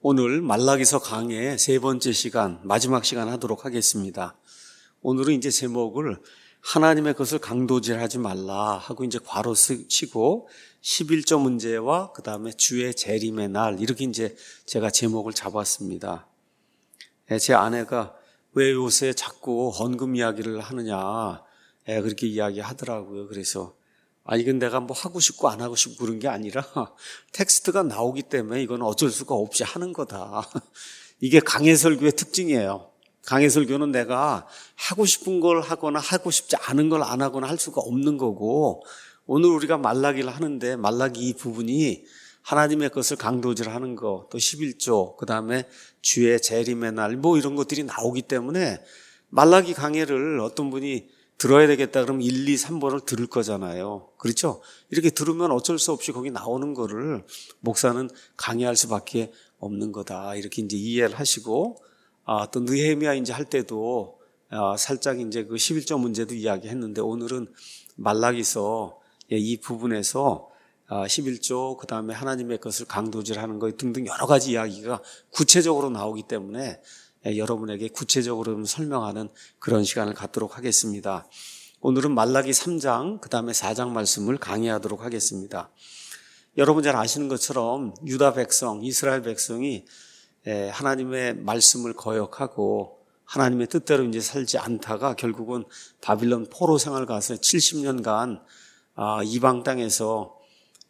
오늘 말라기서 강의 세 번째 시간, 마지막 시간 하도록 하겠습니다. 오늘은 이제 제목을 하나님의 것을 강도질하지 말라 하고 이제 괄호 치고 11조 문제와 그 다음에 주의 재림의 날 이렇게 이제 제가 제목을 잡았습니다. 제 아내가 왜 요새 자꾸 헌금 이야기를 하느냐 그렇게 이야기하더라고요. 그래서 이건 내가 뭐 하고 싶고 안 하고 싶고 그런 게 아니라 텍스트가 나오기 때문에 이건 어쩔 수가 없이 하는 거다. 이게 강해설교의 특징이에요. 강해설교는 내가 하고 싶은 걸 하거나 하고 싶지 않은 걸 안 하거나 할 수가 없는 거고, 오늘 우리가 말라기를 하는데 말라기 이 부분이 하나님의 것을 강도질하는 거, 또 11조, 그 다음에 주의 재림의 날 뭐 이런 것들이 나오기 때문에 말라기 강해를 어떤 분이 들어야 되겠다 그러면 1, 2, 3번을 들을 거잖아요. 그렇죠? 이렇게 들으면 어쩔 수 없이 거기 나오는 거를 목사는 강의할 수밖에 없는 거다. 이렇게 이제 이해를 하시고, 또 느헤미야 이제 할 때도 살짝 이제 그 11조 문제도 이야기했는데, 오늘은 말라기서 이 부분에서 11조, 그 다음에 하나님의 것을 강도질하는 것 등등 여러 가지 이야기가 구체적으로 나오기 때문에 여러분에게 구체적으로 설명하는 그런 시간을 갖도록 하겠습니다. 오늘은 말라기 3장, 그 다음에 4장 말씀을 강의하도록 하겠습니다. 여러분 잘 아시는 것처럼 유다 백성, 이스라엘 백성이 하나님의 말씀을 거역하고 하나님의 뜻대로 이제 살지 않다가 결국은 바빌론 포로 생활 가서 70년간 이방 땅에서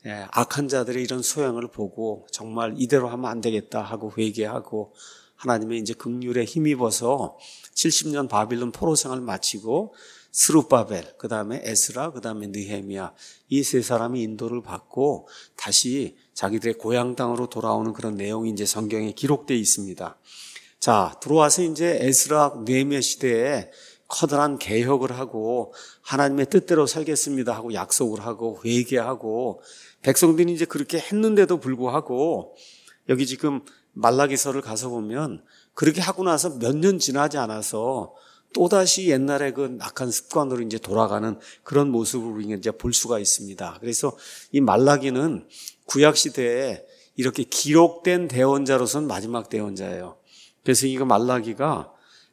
악한 자들의 이런 소양을 보고 정말 이대로 하면 안 되겠다 하고 회개하고 하나님의 이제 긍휼에 힘입어서 70년 바빌론 포로 생활을 마치고 스룹바벨, 그 다음에 에스라, 그 다음에 느헤미야 이 세 사람이 인도를 받고 다시 자기들의 고향 땅으로 돌아오는 그런 내용이 이제 성경에 기록되어 있습니다. 자, 들어와서 이제 에스라, 느헤미야 시대에 커다란 개혁을 하고 하나님의 뜻대로 살겠습니다 하고 약속을 하고 회개하고 백성들이 이제 그렇게 했는데도 불구하고 여기 지금 말라기서를 가서 보면 그렇게 하고 나서 몇 년 지나지 않아서 또다시 옛날의 그 악한 습관으로 이제 돌아가는 그런 모습을 이제 볼 수가 있습니다. 그래서 이 말라기는 구약시대에 이렇게 기록된 대언자로서는 마지막 대언자예요. 그래서 이거 말라기가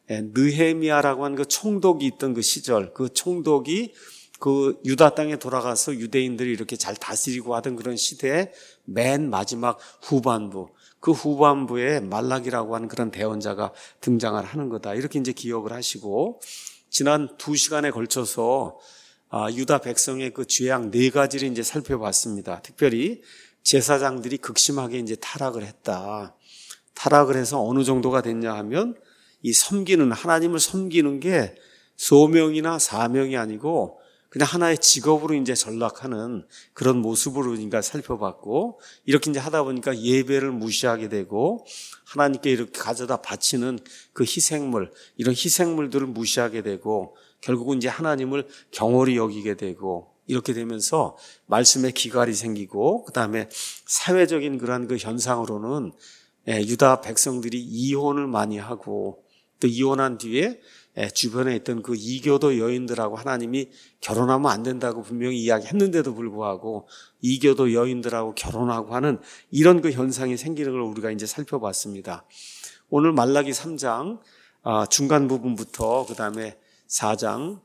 느헤미야라고 하는 그 총독이 있던 그 시절, 그 총독이 그 유다 땅에 돌아가서 유대인들이 이렇게 잘 다스리고 하던 그런 시대의 맨 마지막 후반부, 그 후반부에 말라기라고 하는 그런 대언자가 등장을 하는 거다. 이렇게 이제 기억을 하시고, 지난 2시간에 걸쳐서 유다 백성의 그 죄악 4가지를 이제 살펴봤습니다. 특별히 제사장들이 극심하게 이제 타락을 했다. 타락을 해서 어느 정도가 됐냐 하면 이 섬기는, 하나님을 섬기는 게 소명이나 사명이 아니고 그냥 하나의 직업으로 이제 전락하는 그런 모습으로 우리가 살펴봤고, 이렇게 이제 하다 보니까 예배를 무시하게 되고 하나님께 이렇게 가져다 바치는 그 희생물, 이런 희생물들을 무시하게 되고 결국은 이제 하나님을 경홀히 여기게 되고, 이렇게 되면서 말씀에 기갈이 생기고, 그 다음에 사회적인 그런 그 현상으로는 유다 백성들이 이혼을 많이 하고, 또 이혼한 뒤에 주변에 있던 그 이교도 여인들하고 하나님이 결혼하면 안 된다고 분명히 이야기했는데도 불구하고 이교도 여인들하고 결혼하고 하는 이런 그 현상이 생기는 걸 우리가 이제 살펴봤습니다. 오늘 말라기 3장 중간 부분부터 그 다음에 4장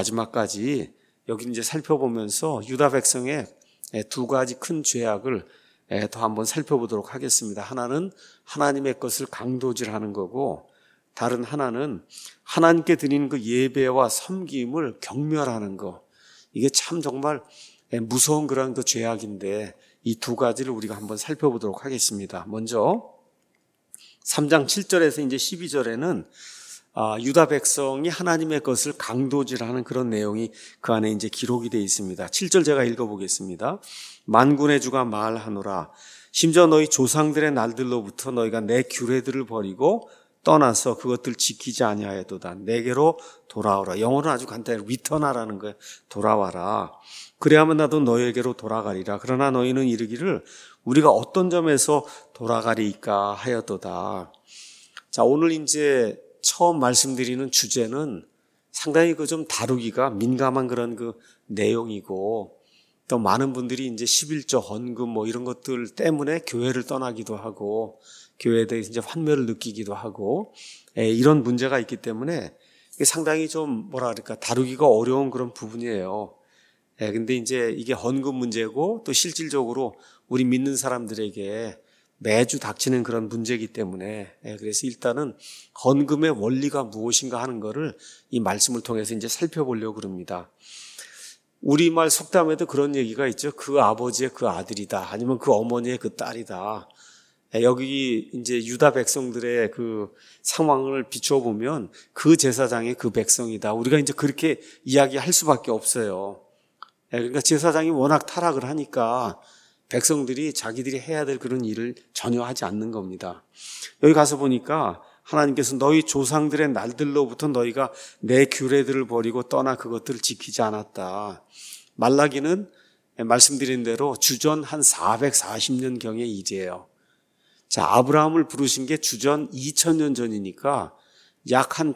마지막까지 여기 이제 살펴보면서 유다 백성의 2가지 큰 죄악을 더 한번 살펴보도록 하겠습니다. 하나는 하나님의 것을 강도질하는 거고, 다른 하나는 하나님께 드리는 그 예배와 섬김을 경멸하는 거. 이게 참 정말 무서운 그런 그 죄악인데 이 2가지를 우리가 한번 살펴보도록 하겠습니다. 먼저 3장 7절에서 이제 12절에는 유다 백성이 하나님의 것을 강도질하는 그런 내용이 그 안에 이제 기록이 되어 있습니다. 7절 제가 읽어보겠습니다. 만군의 주가 말하노라. 심지어 너희 조상들의 날들로부터 너희가 내 규례들을 버리고 떠나서 그것들 지키지 아니하여도다. 내게로 돌아오라. 영어는 아주 간단해. return하라는 거예요. 돌아와라. 그래야만 나도 너희에게로 돌아가리라. 그러나 너희는 이르기를 우리가 어떤 점에서 돌아가리까 하여도다. 자, 오늘 이제 처음 말씀드리는 주제는 상당히 그 좀 다루기가 민감한 그런 그 내용이고, 또 많은 분들이 이제 11조 헌금 뭐 이런 것들 때문에 교회를 떠나기도 하고 교회에 대해서 이제 환멸을 느끼기도 하고 이런 문제가 있기 때문에 이게 상당히 좀 뭐라 그럴까 다루기가 어려운 그런 부분이에요. 근데 이제 이게 헌금 문제고 또 실질적으로 우리 믿는 사람들에게 매주 닥치는 그런 문제이기 때문에 그래서 일단은 헌금의 원리가 무엇인가 하는 거를 이 말씀을 통해서 이제 살펴보려고 그럽니다. 우리말 속담에도 그런 얘기가 있죠. 그 아버지의 그 아들이다. 아니면 그 어머니의 그 딸이다. 여기 이제 유다 백성들의 그 상황을 비춰보면 그 제사장의 그 백성이다. 우리가 이제 그렇게 이야기할 수밖에 없어요. 그러니까 제사장이 워낙 타락을 하니까 백성들이 자기들이 해야 될 그런 일을 전혀 하지 않는 겁니다. 여기 가서 보니까 하나님께서 너희 조상들의 날들로부터 너희가 내 규례들을 버리고 떠나 그것들을 지키지 않았다. 말라기는 말씀드린 대로 주전 한 440년경의 일이에요. 자, 아브라함을 부르신 게 주전 2000년 전이니까 약 한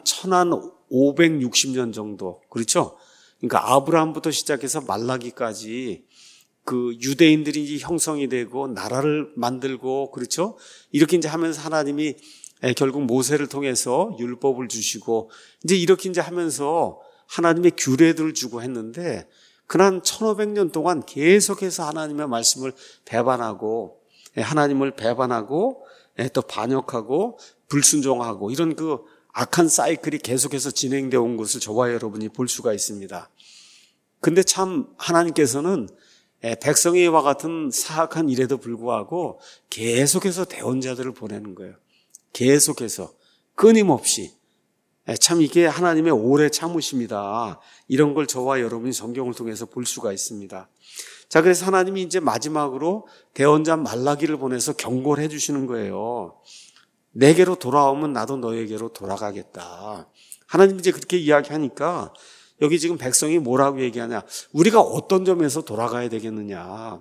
1560년 정도. 그렇죠? 그러니까 아브라함부터 시작해서 말라기까지 그 유대인들이 형성이 되고 나라를 만들고 그렇죠? 이렇게 이제 하면서 하나님이 결국 모세를 통해서 율법을 주시고 이제 이렇게 이제 하면서 하나님의 규례들을 주고 했는데 그난 1500년 동안 계속해서 하나님의 말씀을 배반하고 하나님을 배반하고 또 반역하고 불순종하고 이런 그 악한 사이클이 계속해서 진행되어 온 것을 저와 여러분이 볼 수가 있습니다. 근데 참 하나님께서는 백성의 이와 같은 사악한 일에도 불구하고 계속해서 대언자들을 보내는 거예요. 계속해서 끊임없이. 참 이게 하나님의 오래 참으십니다. 이런 걸 저와 여러분이 성경을 통해서 볼 수가 있습니다. 자, 그래서 하나님이 이제 마지막으로 대언자 말라기를 보내서 경고를 해주시는 거예요. 내게로 돌아오면 나도 너에게로 돌아가겠다. 하나님이 이제 그렇게 이야기하니까 여기 지금 백성이 뭐라고 얘기하냐? 우리가 어떤 점에서 돌아가야 되겠느냐?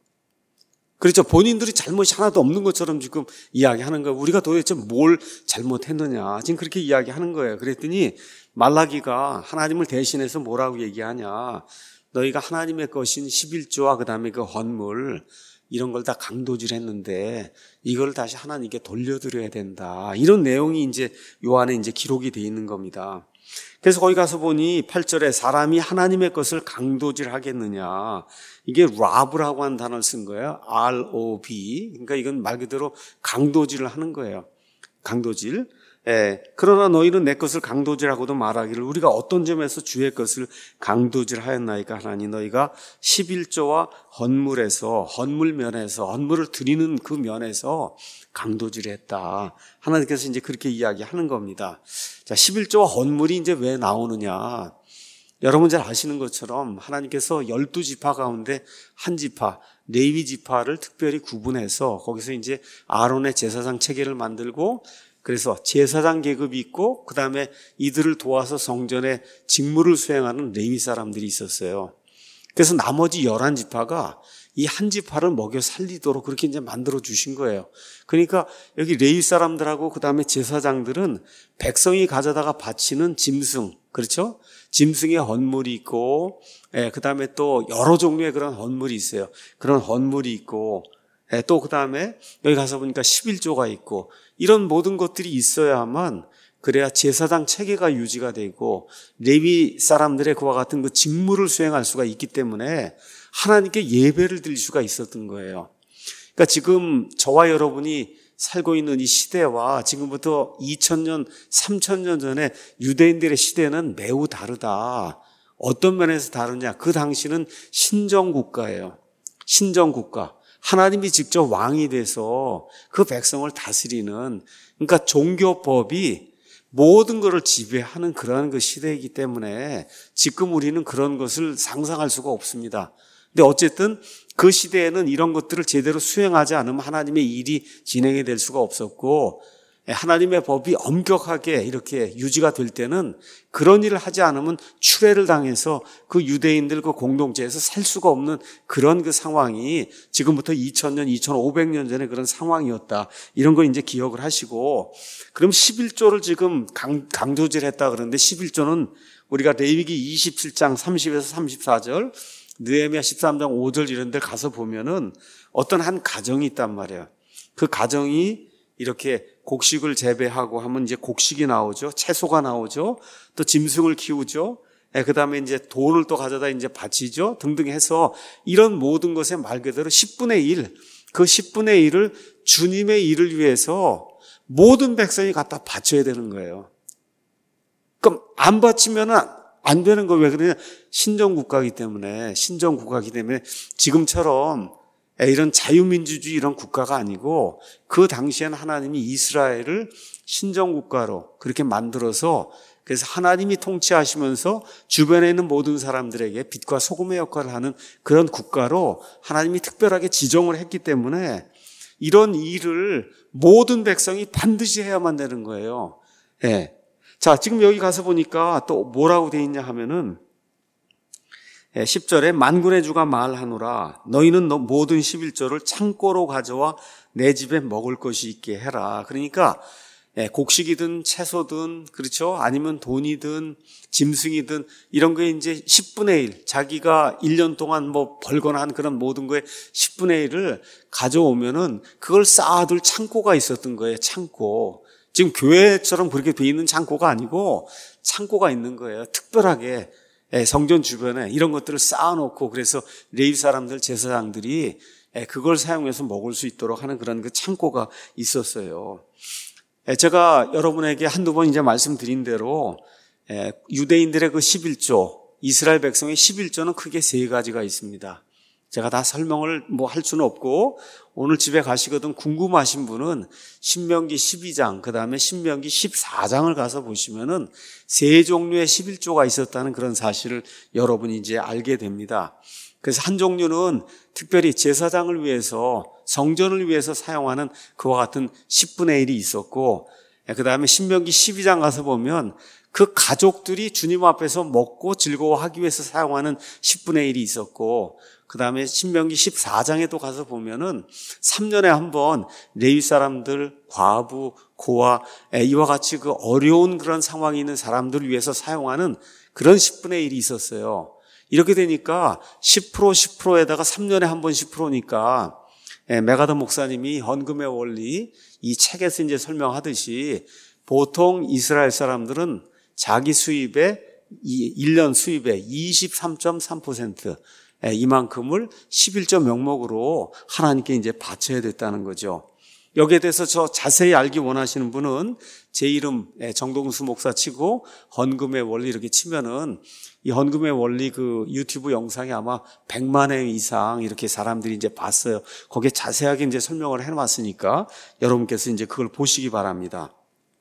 그렇죠. 본인들이 잘못이 하나도 없는 것처럼 지금 이야기하는 거예요. 우리가 도대체 뭘 잘못했느냐? 지금 그렇게 이야기하는 거예요. 그랬더니 말라기가 하나님을 대신해서 뭐라고 얘기하냐? 너희가 하나님의 것인 11조와 그 다음에 그 헌물 이런 걸 다 강도질했는데 이걸 다시 하나님께 돌려드려야 된다. 이런 내용이 이제 요 안에 이제 기록이 되어 있는 겁니다. 그래서 거기 가서 보니 8절에 사람이 하나님의 것을 강도질하겠느냐. 이게 rob라고 하는 단어를 쓴 거예요. R-O-B. 그러니까 이건 말 그대로 강도질을 하는 거예요. 강도질. 그러나 너희는 내 것을 강도질하고도 말하기를 우리가 어떤 점에서 주의 것을 강도질하였나이까 하나니 너희가 11조와 헌물에서 헌물 면에서 헌물을 드리는 그 면에서 강도질했다. 하나님께서 이제 그렇게 이야기하는 겁니다. 자, 11조와 헌물이 이제 왜 나오느냐? 여러분 잘 아시는 것처럼 하나님께서 12지파 가운데 한 지파, 레위 지파를 특별히 구분해서 거기서 이제 아론의 제사장 체계를 만들고 그래서 제사장 계급이 있고 그 다음에 이들을 도와서 성전의 직무를 수행하는 레위 사람들이 있었어요. 그래서 나머지 11지파가 이 한 지파를 먹여 살리도록 그렇게 이제 만들어 주신 거예요. 그러니까 여기 레위 사람들하고 그 다음에 제사장들은 백성이 가져다가 바치는 짐승, 그렇죠? 짐승의 헌물이 있고, 그 다음에 또 여러 종류의 그런 헌물이 있어요. 그런 헌물이 있고, 또 그 다음에 여기 가서 보니까 11조가 있고, 이런 모든 것들이 있어야만 그래야 제사장 체계가 유지가 되고 레위 사람들의 그와 같은 그 직무를 수행할 수가 있기 때문에 하나님께 예배를 드릴 수가 있었던 거예요. 그러니까 지금 저와 여러분이 살고 있는 이 시대와 지금부터 2000년, 3000년 전에 유대인들의 시대는 매우 다르다. 어떤 면에서 다르냐? 그 당시는 신정국가예요. 신정국가. 하나님이 직접 왕이 돼서 그 백성을 다스리는, 그러니까 종교법이 모든 것을 지배하는 그런 그 시대이기 때문에 지금 우리는 그런 것을 상상할 수가 없습니다. 근데 어쨌든 그 시대에는 이런 것들을 제대로 수행하지 않으면 하나님의 일이 진행이 될 수가 없었고, 하나님의 법이 엄격하게 이렇게 유지가 될 때는 그런 일을 하지 않으면 추례를 당해서 그 유대인들 그 공동체에서 살 수가 없는 그런 그 상황이 지금부터 2000년, 2500년 전에 그런 상황이었다. 이런 거 이제 기억을 하시고, 그럼 11조를 지금 강조질했다 그러는데 11조는 우리가 레위기 27장 30에서 34절 느헤미야 13장 5절 이런 데 가서 보면은 어떤 한 가정이 있단 말이에요. 그 가정이 이렇게 곡식을 재배하고 하면 이제 곡식이 나오죠. 채소가 나오죠. 또 짐승을 키우죠. 그 다음에 이제 돈을 또 가져다 이제 바치죠. 등등 해서 이런 모든 것에 말 그대로 10분의 1, 그 10분의 1을 주님의 일을 위해서 모든 백성이 갖다 바쳐야 되는 거예요. 그럼 안 바치면은 안 되는 거 왜 그러냐? 신정국가이기 때문에, 지금처럼 이런 자유민주주의 이런 국가가 아니고 그 당시에는 하나님이 이스라엘을 신정국가로 그렇게 만들어서 그래서 하나님이 통치하시면서 주변에 있는 모든 사람들에게 빛과 소금의 역할을 하는 그런 국가로 하나님이 특별하게 지정을 했기 때문에 이런 일을 모든 백성이 반드시 해야만 되는 거예요. 예. 자, 지금 여기 가서 보니까 또 뭐라고 돼 있냐 하면은 10절에 만군의 주가 말하노라 너희는 모든 11조를 창고로 가져와 내 집에 먹을 것이 있게 해라. 그러니까 곡식이든 채소든 그렇죠? 아니면 돈이든 짐승이든 이런 거에 이제 10분의 1 자기가 1년 동안 뭐 벌거나 한 그런 모든 거에 10분의 1을 가져오면은 그걸 쌓아둘 창고가 있었던 거예요. 창고. 지금 교회처럼 그렇게 돼 있는 창고가 아니고 창고가 있는 거예요. 특별하게 성전 주변에 이런 것들을 쌓아놓고 그래서 레위 사람들 제사장들이 그걸 사용해서 먹을 수 있도록 하는 그런 그 창고가 있었어요. 제가 여러분에게 한두 번 이제 말씀드린 대로 유대인들의 그 11조, 이스라엘 백성의 11조는 크게 세 가지가 있습니다. 제가 다 설명을 할 수는 없고 오늘 집에 가시거든 궁금하신 분은 신명기 12장 그다음에 신명기 14장을 가서 보시면은 세 종류의 11조가 있었다는 그런 사실을 여러분이 이제 알게 됩니다. 그래서 한 종류는 특별히 제사장을 위해서 성전을 위해서 사용하는 그와 같은 10분의 1이 있었고 그다음에 신명기 12장 가서 보면 그 가족들이 주님 앞에서 먹고 즐거워하기 위해서 사용하는 10분의 1이 있었고 그다음에 신명기 14장에도 가서 보면은 3년에 한 번 레위 사람들, 과부, 고아 이와 같이 그 어려운 그런 상황이 있는 사람들을 위해서 사용하는 그런 10분의 1이 있었어요. 이렇게 되니까 10%에다가 3년에 한 번 10%니까 메가더 목사님이 헌금의 원리 이 책에서 이제 설명하듯이 보통 이스라엘 사람들은 자기 수입의 1년 수입의 23.3% 이만큼을 11조 명목으로 하나님께 이제 바쳐야 됐다는 거죠. 여기에 대해서 저 자세히 알기 원하시는 분은 제 이름 정동수 목사 치고 헌금의 원리 이렇게 치면은 이 헌금의 원리 그 유튜브 영상이 아마 100만 회 이상 이렇게 사람들이 이제 봤어요. 거기에 자세하게 이제 설명을 해놨으니까 여러분께서 이제 그걸 보시기 바랍니다.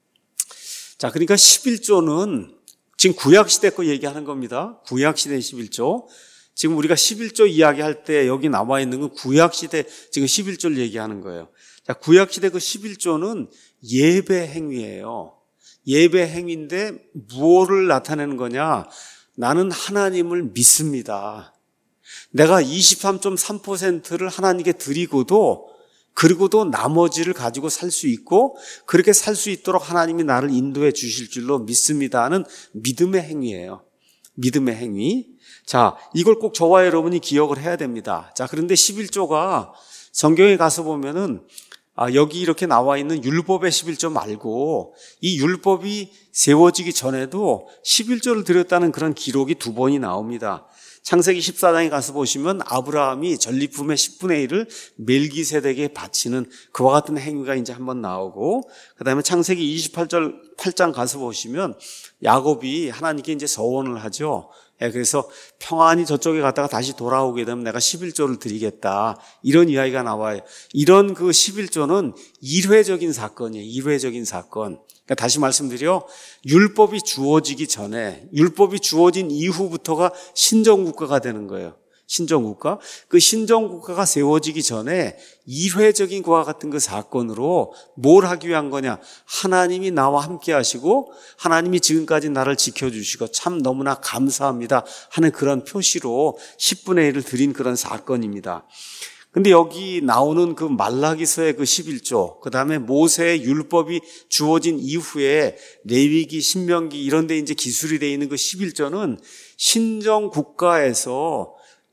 자, 그러니까 11조는 지금 구약시대 거 얘기하는 겁니다. 구약시대 11조. 지금 우리가 11조 이야기할 때 여기 나와 있는 건 구약시대 지금 11조를 얘기하는 거예요. 자, 구약시대 그 11조는 예배 행위예요. 예배 행위인데 무엇을 나타내는 거냐? 나는 하나님을 믿습니다. 내가 23.3%를 하나님께 드리고도 그리고도 나머지를 가지고 살 수 있고 그렇게 살 수 있도록 하나님이 나를 인도해 주실 줄로 믿습니다 하는 믿음의 행위예요. 믿음의 행위. 자, 이걸 꼭 저와 여러분이 기억을 해야 됩니다. 자, 그런데 11조가 성경에 가서 보면은 여기 이렇게 나와 있는 율법의 11조 말고 이 율법이 세워지기 전에도 11조를 드렸다는 그런 기록이 두 번이 나옵니다. 창세기 14장에 가서 보시면 아브라함이 전리품의 10분의 1을 멜기세덱에게 바치는 그와 같은 행위가 이제 한번 나오고 그다음에 창세기 8장 가서 보시면 야곱이 하나님께 이제 서원을 하죠. 그래서 평안히 저쪽에 갔다가 다시 돌아오게 되면 내가 11조를 드리겠다. 이런 이야기가 나와요. 이런 그 11조는 일회적인 사건이에요. 일회적인 사건. 그러니까 다시 말씀드려 율법이 주어지기 전에 율법이 주어진 이후부터가 신정국가가 되는 거예요. 신정국가. 그 신정국가가 세워지기 전에 일회적인 그와 같은 그 사건으로 뭘 하기 위한 거냐. 하나님이 나와 함께 하시고 하나님이 지금까지 나를 지켜주시고 참 너무나 감사합니다 하는 그런 표시로 10분의 1을 드린 그런 사건입니다. 근데 여기 나오는 그 말라기서의 그 11조, 그 다음에 모세의 율법이 주어진 이후에 레위기, 신명기 이런 데 이제 기술이 되어 있는 그 11조는 신정 국가에서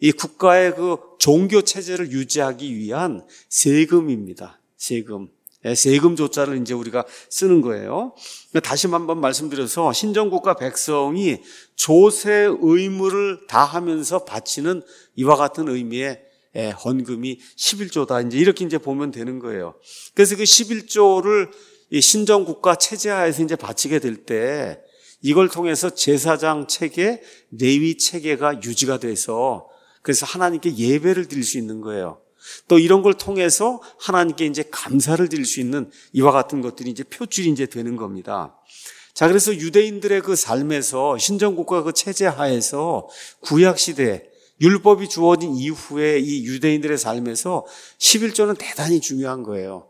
이 국가의 그 종교 체제를 유지하기 위한 세금입니다. 세금. 세금 조자를 이제 우리가 쓰는 거예요. 다시 한번 말씀드려서 신정국가 백성이 조세 의무를 다하면서 바치는 이와 같은 의미의 헌금이 11조다. 이렇게 이제 보면 되는 거예요. 그래서 그 11조를 이 신정국가 체제하에서 이제 바치게 될 때 이걸 통해서 제사장 체계, 레위 체계가 유지가 돼서 그래서 하나님께 예배를 드릴 수 있는 거예요. 또 이런 걸 통해서 하나님께 이제 감사를 드릴 수 있는 이와 같은 것들이 이제 표출이 이제 되는 겁니다. 자, 그래서 유대인들의 그 삶에서 신정국가 그 체제 하에서 구약 시대 율법이 주어진 이후에 이 유대인들의 삶에서 11조는 대단히 중요한 거예요.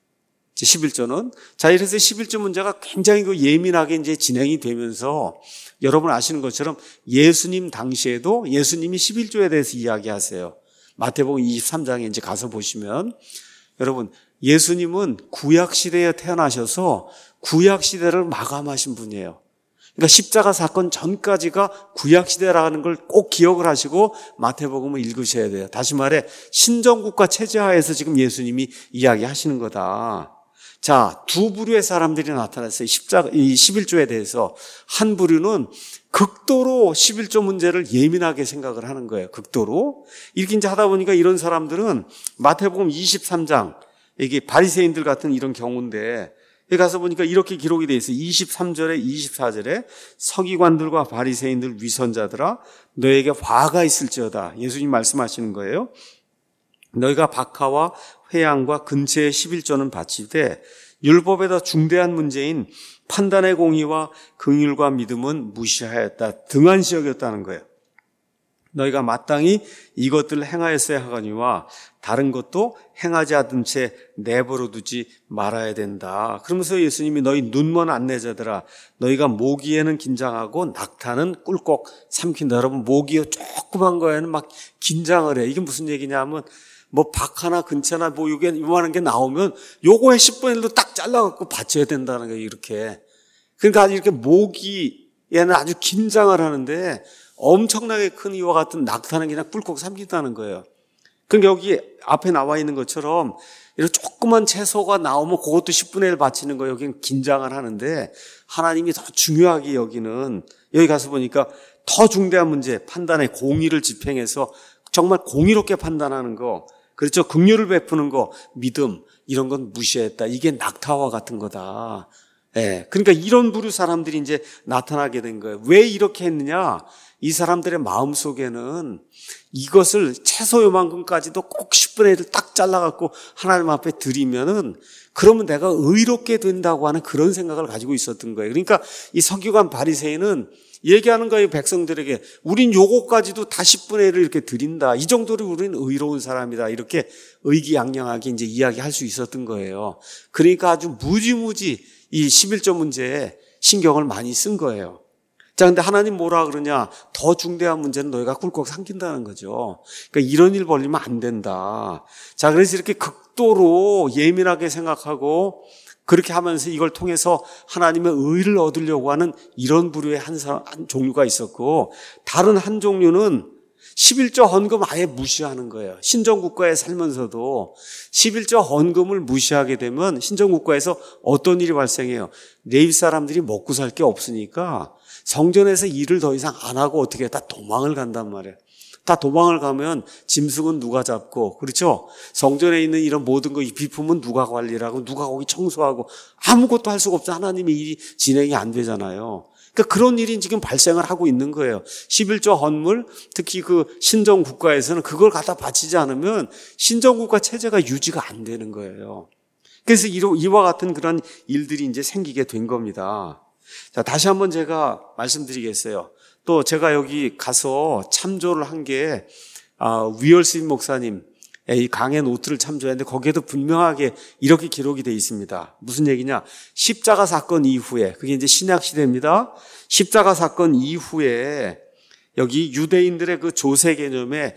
11조는. 자, 이래서 11조 문제가 굉장히 그 예민하게 이제 진행이 되면서 여러분 아시는 것처럼 예수님 당시에도 예수님이 11조에 대해서 이야기하세요. 마태복음 23장에 이제 가서 보시면 여러분 예수님은 구약 시대에 태어나셔서 구약 시대를 마감하신 분이에요. 그러니까 십자가 사건 전까지가 구약 시대라는 걸 꼭 기억을 하시고 마태복음을 읽으셔야 돼요. 다시 말해 신정국가 체제하에서 지금 예수님이 이야기하시는 거다. 자, 두 부류의 사람들이 나타났어요. 이 11조에 대해서. 한 부류는 극도로 11조 문제를 예민하게 생각을 하는 거예요. 극도로. 이렇게 이제 하다 보니까 이런 사람들은 마태복음 23장, 이게 바리새인들 같은 이런 경우인데, 여기 가서 보니까 이렇게 기록이 되어 있어요. 23절에 24절에 서기관들과 바리새인들 위선자들아 너에게 화가 있을지어다. 예수님 말씀하시는 거예요. 너희가 박하와 회양과 근처의 11조는 바치되 율법에 더 중대한 문제인 판단의 공의와 긍휼과 믿음은 무시하였다. 등한시 여겼다는 거예요. 너희가 마땅히 이것들을 행하였어야 하거니와 다른 것도 행하지 않은 채 내버려 두지 말아야 된다. 그러면서 예수님이 너희 눈먼 안내자들아 너희가 모기에는 긴장하고 낙타는 꿀꺽 삼킨다. 여러분 모기요 조그만 거에는 막 긴장을 해. 이게 무슨 얘기냐면 뭐 박하나 근처나 뭐 이게 이만한 게 나오면 요거에 10분의 1도 딱 잘라갖고 받쳐야 된다는 거예요. 이렇게. 그러니까 이렇게 모기에는 아주 긴장을 하는데 엄청나게 큰 이와 같은 낙타는 그냥 꿀꺽 삼킨다는 거예요. 그러니까 여기 앞에 나와 있는 것처럼 이렇게 조그만 채소가 나오면 그것도 10분의 1 바치는 거예요. 여기는 긴장을 하는데 하나님이 더 중요하게 여기는 여기 가서 보니까 더 중대한 문제 판단의 공의를 집행해서 정말 공의롭게 판단하는 거 그렇죠. 긍휼을 베푸는 거 믿음 이런 건 무시했다. 이게 낙타와 같은 거다. 예. 그러니까 이런 부류 사람들이 이제 나타나게 된 거예요. 왜 이렇게 했느냐? 이 사람들의 마음속에는 이것을 채소 요만큼까지도 꼭 10분의 1을 딱 잘라갖고 하나님 앞에 드리면은 그러면 내가 의롭게 된다고 하는 그런 생각을 가지고 있었던 거예요. 그러니까 이 서기관 바리새인은 얘기하는 거예요. 백성들에게 우린 요거까지도 다 10분의 1을 이렇게 드린다. 이 정도로 우리는 의로운 사람이다. 이렇게 의기양양하게 이제 이야기할 수 있었던 거예요. 그러니까 아주 무지무지 이 11조 문제에 신경을 많이 쓴 거예요. 자, 근데 하나님 뭐라 그러냐? 더 중대한 문제는 너희가 꿀꺽 삼킨다는 거죠. 그러니까 이런 일 벌리면 안 된다. 자, 그래서 이렇게 극도로 예민하게 생각하고 그렇게 하면서 이걸 통해서 하나님의 의를 얻으려고 하는 이런 부류의 한 종류가 있었고 다른 한 종류는 11조 헌금 아예 무시하는 거예요. 신정국가에 살면서도 11조 헌금을 무시하게 되면 신정국가에서 어떤 일이 발생해요? 레위 사람들이 먹고 살 게 없으니까 성전에서 일을 더 이상 안 하고 어떻게 해? 다 도망을 간단 말이에요. 다 도망을 가면 짐승은 누가 잡고 그렇죠? 성전에 있는 이런 모든 거 이 비품은 누가 관리를 하고 누가 거기 청소하고 아무것도 할 수가 없어. 하나님의 일이 진행이 안 되잖아요. 그러니까 그런 일이 지금 발생을 하고 있는 거예요. 11조 헌물 특히 그 신정국가에서는 그걸 갖다 바치지 않으면 신정국가 체제가 유지가 안 되는 거예요. 그래서 이와 같은 그런 일들이 이제 생기게 된 겁니다. 자, 다시 한번 제가 말씀드리겠어요. 또 제가 여기 가서 참조를 한 게 위얼스빈 목사님 이 강의 노트를 참조했는데 거기에도 분명하게 이렇게 기록이 되어 있습니다. 무슨 얘기냐? 십자가 사건 이후에 그게 이제 신약 시대입니다. 십자가 사건 이후에 여기 유대인들의 그 조세 개념에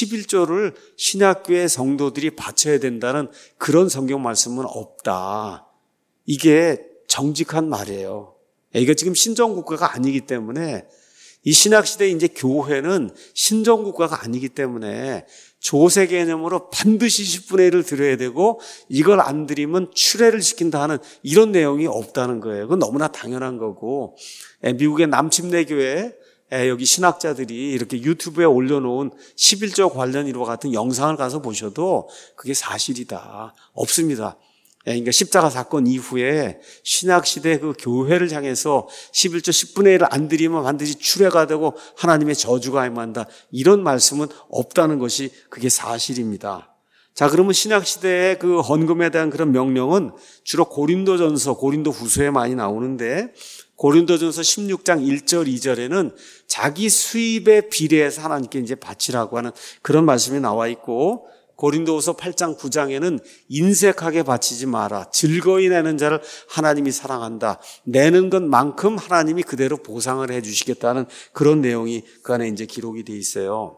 11조를 신약교회 성도들이 바쳐야 된다는 그런 성경 말씀은 없다. 이게 정직한 말이에요. 이게 지금 신정국가가 아니기 때문에 이 신약시대 이제 교회는 신정국가가 아니기 때문에 조세 개념으로 반드시 10분의 1을 드려야 되고 이걸 안 드리면 추례를 시킨다 하는 이런 내용이 없다는 거예요. 그건 너무나 당연한 거고, 미국의 남침례교회 여기 신학자들이 이렇게 유튜브에 올려놓은 11조 관련 이와 같은 영상을 가서 보셔도 그게 사실이다. 없습니다. 그러니까 십자가 사건 이후에 신약시대 그 교회를 향해서 11조 10분의 1을 안 드리면 반드시 추례가 되고 하나님의 저주가 임한다. 이런 말씀은 없다는 것이 그게 사실입니다. 자, 그러면 신약시대의 그 헌금에 대한 그런 명령은 주로 고린도전서, 고린도후서에 많이 나오는데 고린도전서 16장 1절, 2절에는 자기 수입에 비례해서 하나님께 이제 바치라고 하는 그런 말씀이 나와 있고 고린도후서 8장 9장에는 인색하게 바치지 마라. 즐거이 내는 자를 하나님이 사랑한다. 내는 것만큼 하나님이 그대로 보상을 해 주시겠다는 그런 내용이 그 안에 이제 기록이 돼 있어요.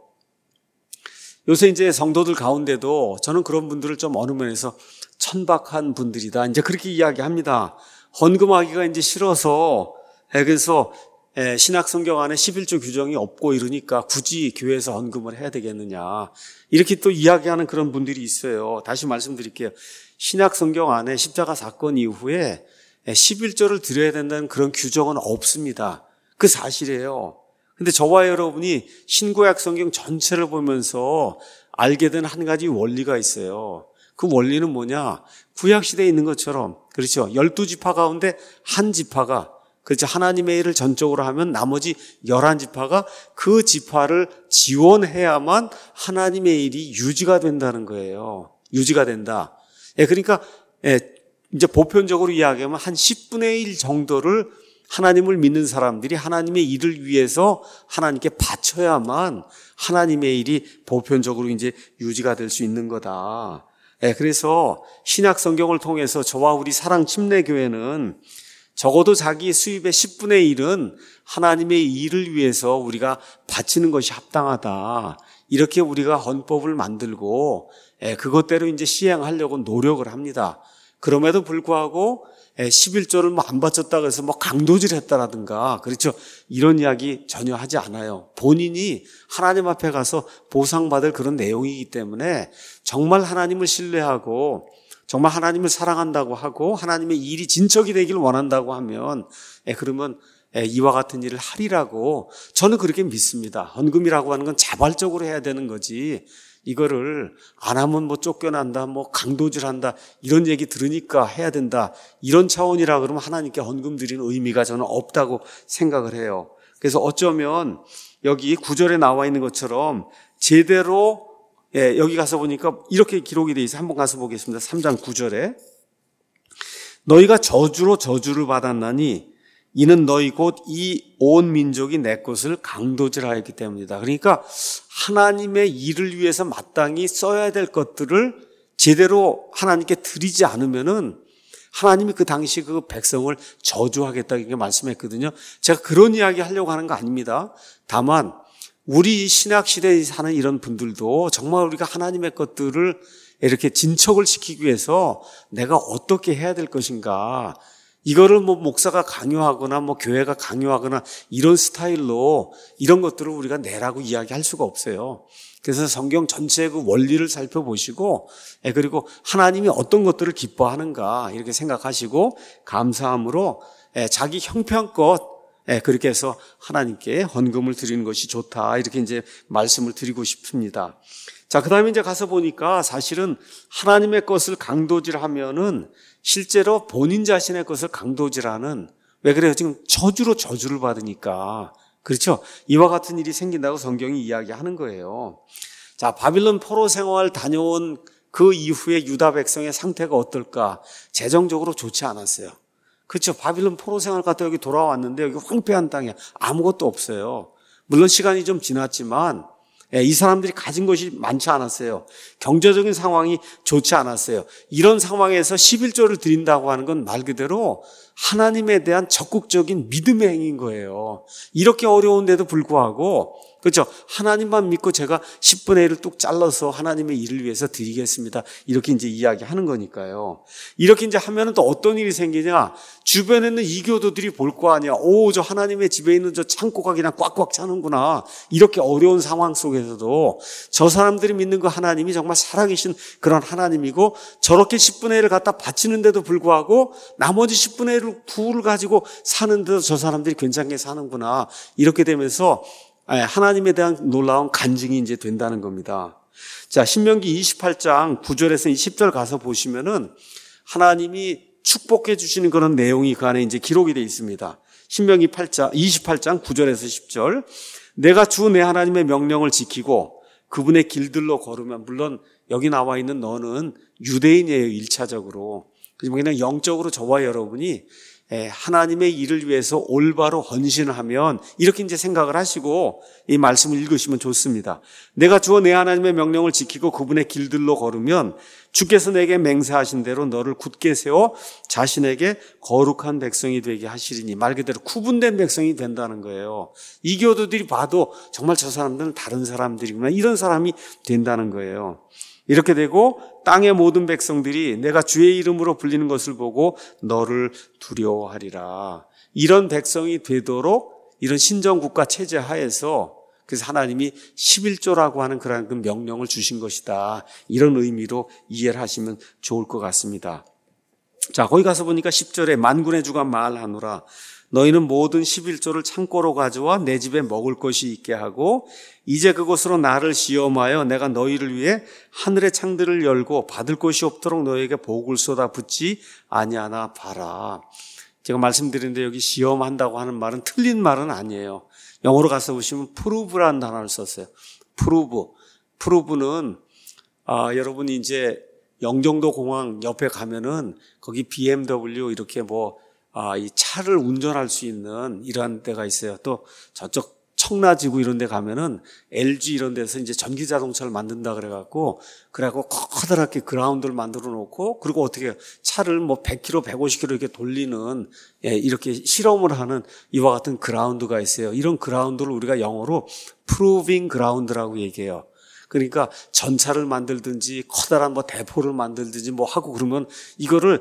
요새 이제 성도들 가운데도 저는 그런 분들을 좀 어느 면에서 천박한 분들이다. 이제 그렇게 이야기합니다. 헌금하기가 이제 싫어서 그래서 신약 성경 안에 11조 규정이 없고 이러니까 굳이 교회에서 헌금을 해야 되겠느냐. 이렇게 또 이야기하는 그런 분들이 있어요. 다시 말씀드릴게요. 신약 성경 안에 십자가 사건 이후에 11조를 드려야 된다는 그런 규정은 없습니다. 그 사실이에요. 근데 저와 여러분이 신구약 성경 전체를 보면서 알게 된 한 가지 원리가 있어요. 그 원리는 뭐냐? 구약 시대에 있는 것처럼, 그렇죠. 12지파 가운데 한 지파가, 그렇죠. 하나님의 일을 전적으로 하면 나머지 11지파가 그 지파를 지원해야만 하나님의 일이 유지가 된다는 거예요. 유지가 된다. 그러니까 이제 보편적으로 이야기하면 한 10분의 1 정도를 하나님을 믿는 사람들이 하나님의 일을 위해서 하나님께 바쳐야만 하나님의 일이 보편적으로 이제 유지가 될 수 있는 거다. 그래서 신약 성경을 통해서 저와 우리 사랑 침례교회는 적어도 자기 수입의 10분의 1은 하나님의 일을 위해서 우리가 바치는 것이 합당하다. 이렇게 우리가 헌법을 만들고 그것대로 이제 시행하려고 노력을 합니다. 그럼에도 불구하고 11조를 뭐 안 바쳤다고 해서 뭐 강도질했다라든가, 그렇죠. 이런 이야기 전혀 하지 않아요. 본인이 하나님 앞에 가서 보상받을 그런 내용이기 때문에 정말 하나님을 신뢰하고 정말 하나님을 사랑한다고 하고 하나님의 일이 진척이 되기를 원한다고 하면 그러면 이와 같은 일을 하리라고 저는 그렇게 믿습니다. 헌금이라고 하는 건 자발적으로 해야 되는 거지, 이거를 안 하면 뭐 쫓겨난다, 뭐 강도질한다 이런 얘기 들으니까 해야 된다, 이런 차원이라 그러면 하나님께 헌금 드리는 의미가 저는 없다고 생각을 해요. 그래서 어쩌면 여기 9절에 나와 있는 것처럼 제대로 여기 가서 보니까 이렇게 기록이 돼 있어요. 한번 가서 보겠습니다. 3장 9절에 너희가 저주로 저주를 받았나니 이는 너희 곧 이 온 민족이 내 것을 강도질하였기 때문이다. 그러니까 하나님의 일을 위해서 마땅히 써야 될 것들을 제대로 하나님께 드리지 않으면은 하나님이 그 당시 그 백성을 저주하겠다 이렇게 말씀했거든요. 제가 그런 이야기 하려고 하는 거 아닙니다. 다만 우리 신약 시대에 사는 이런 분들도 정말 우리가 하나님의 것들을 이렇게 진척을 시키기 위해서 내가 어떻게 해야 될 것인가, 이거를 뭐 목사가 강요하거나 뭐 교회가 강요하거나 이런 스타일로 이런 것들을 우리가 내라고 이야기할 수가 없어요. 그래서 성경 전체의 그 원리를 살펴보시고 그리고 하나님이 어떤 것들을 기뻐하는가 이렇게 생각하시고 감사함으로 자기 형편껏 그렇게 해서 하나님께 헌금을 드리는 것이 좋다, 이렇게 이제 말씀을 드리고 싶습니다. 자, 그 다음에 이제 가서 보니까 사실은 하나님의 것을 강도질하면은 실제로 본인 자신의 것을 강도질하는, 왜 그래요? 지금 저주로 저주를 받으니까, 그렇죠? 이와 같은 일이 생긴다고 성경이 이야기하는 거예요. 자, 바빌론 포로 생활 다녀온 그 이후에 유다 백성의 상태가 어떨까? 재정적으로 좋지 않았어요. 그렇죠. 바빌론 포로 생활 갔다 여기 돌아왔는데 여기 황폐한 땅이야. 아무것도 없어요. 물론 시간이 좀 지났지만 이 사람들이 가진 것이 많지 않았어요. 경제적인 상황이 좋지 않았어요. 이런 상황에서 11조를 드린다고 하는 건 말 그대로 하나님에 대한 적극적인 믿음의 행위인 거예요. 이렇게 어려운데도 불구하고 그렇죠? 하나님만 믿고 제가 10분의 1을 뚝 잘라서 하나님의 일을 위해서 드리겠습니다. 이렇게 이제 이야기하는 거니까요. 이렇게 이제 하면은 또 어떤 일이 생기냐? 주변에 있는 이교도들이 볼 거 아니야. 오, 저 하나님의 집에 있는 저 창고가 그냥 꽉꽉 차는구나. 이렇게 어려운 상황 속에서도 저 사람들이 믿는 그 하나님이 정말 살아계신 그런 하나님이고, 저렇게 10분의 1을 갖다 바치는데도 불구하고 나머지 10분의 1을 부를 가지고 사는데도 저 사람들이 괜찮게 사는구나. 이렇게 되면서 하나님에 대한 놀라운 간증이 이제 된다는 겁니다. 자, 신명기 28장 9절에서 10절 가서 보시면은 하나님이 축복해 주시는 그런 내용이 그 안에 이제 기록이 되어 있습니다. 신명기 28장 9절에서 10절. 내가 주 내 하나님의 명령을 지키고 그분의 길들로 걸으면, 물론 여기 나와 있는 너는 유대인이에요, 1차적으로. 그냥 영적으로 저와 여러분이 하나님의 일을 위해서 올바로 헌신하면, 이렇게 이제 생각을 하시고 이 말씀을 읽으시면 좋습니다. 내가 주어 내 하나님의 명령을 지키고 그분의 길들로 걸으면 주께서 내게 맹세하신 대로 너를 굳게 세워 자신에게 거룩한 백성이 되게 하시리니. 말 그대로 구분된 백성이 된다는 거예요. 이교도들이 봐도 정말 저 사람들은 다른 사람들이구나, 이런 사람이 된다는 거예요. 이렇게 되고 땅의 모든 백성들이 내가 주의 이름으로 불리는 것을 보고 너를 두려워하리라. 이런 백성이 되도록 이런 신정국가 체제 하에서, 그래서 하나님이 11조라고 하는 그런 그 명령을 주신 것이다. 이런 의미로 이해를 하시면 좋을 것 같습니다. 자, 거기 가서 보니까 10절에 만군의 주가 말하노라. 너희는 모든 11조를 창고로 가져와 내 집에 먹을 것이 있게 하고, 이제 그곳으로 나를 시험하여 내가 너희를 위해 하늘의 창들을 열고 받을 것이 없도록 너희에게 복을 쏟아붓지 아니하나 봐라. 제가 말씀드렸는데 여기 시험한다고 하는 말은 틀린 말은 아니에요. 영어로 가서 보시면 prove라는 단어를 썼어요. prove는 여러분이 이제 영종도 공항 옆에 가면은 거기 BMW 이렇게 이 차를 운전할 수 있는 이러한 데가 있어요. 또 저쪽 청라지구 이런 데 가면은 LG 이런 데서 이제 전기 자동차를 만든다 그래갖고 커다랗게 그라운드를 만들어 놓고, 그리고 어떻게 차를 100km, 150km 이렇게 돌리는, 이렇게 실험을 하는 이와 같은 그라운드가 있어요. 이런 그라운드를 우리가 영어로 proving ground라고 얘기해요. 그러니까 전차를 만들든지 커다란 대포를 만들든지 하고 그러면 이거를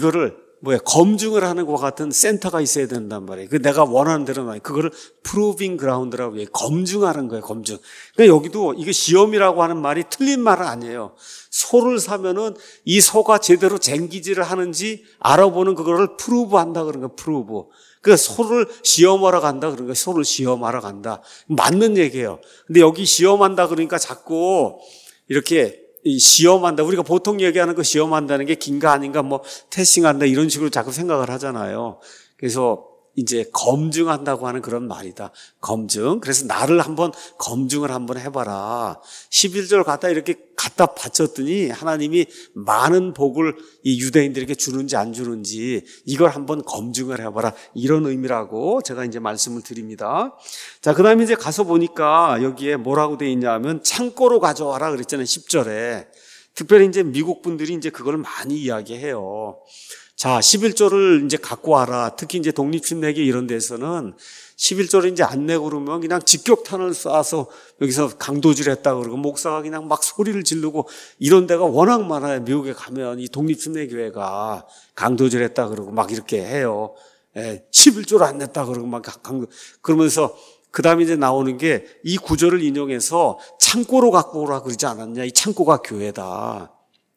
검증을 하는 것과 같은 센터가 있어야 된단 말이에요. 내가 원하는 대로 그거를 proving ground라고 해요. 검증하는 거예요, 검증. 그러니까 여기도 이게 시험이라고 하는 말이 틀린 말은 아니에요. 소를 사면은 이 소가 제대로 쟁기질을 하는지 알아보는 그거를 prove 한다 그런 거예요, prove. 그러니까 소를 시험하러 간다 그런 거예요. 소를 시험하러 간다. 맞는 얘기예요. 근데 여기 시험한다 그러니까 자꾸 이렇게 시험한다. 우리가 보통 얘기하는 거 시험한다는 게 긴가 아닌가, 테스팅한다 이런 식으로 자꾸 생각을 하잖아요. 그래서 이제 검증한다고 하는 그런 말이다. 검증. 그래서 나를 한번 검증을 한번 해봐라. 11절 이렇게 갖다 바쳤더니 하나님이 많은 복을 이 유대인들에게 주는지 안 주는지 이걸 한번 검증을 해봐라. 이런 의미라고 제가 이제 말씀을 드립니다. 자, 그 다음에 이제 가서 보니까 여기에 뭐라고 돼 있냐 하면 창고로 가져와라 그랬잖아요. 10절에. 특별히 이제 미국 분들이 이제 그걸 많이 이야기해요. 자, 11조를 이제 갖고 와라. 특히 이제 독립신문회계 이런 데서는 11조를 이제 안 내고 그러면 그냥 직격탄을 쏴서 여기서 강도질 했다 그러고, 목사가 그냥 막 소리를 지르고 이런 데가 워낙 많아요. 미국에 가면 이 독립신문회교회가 강도질 했다 그러고 막 이렇게 해요. 11조를 안 냈다 그러고 막 그러면서 그 다음에 이제 나오는 게 이 구절을 인용해서 창고로 갖고 오라 그러지 않았냐. 이 창고가 교회다.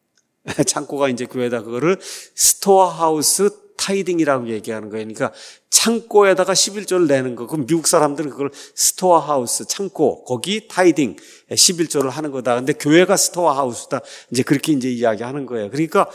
창고가 이제 교회다. 그거를 스토어하우스 타이딩이라고 얘기하는 거예요. 그러니까 창고에다가 11조를 내는 거. 그럼 미국 사람들은 그걸 스토어하우스, 창고, 거기 타이딩, 11조를 하는 거다. 근데 교회가 스토어하우스다. 이제 그렇게 이제 이야기하는 거예요. 그러니까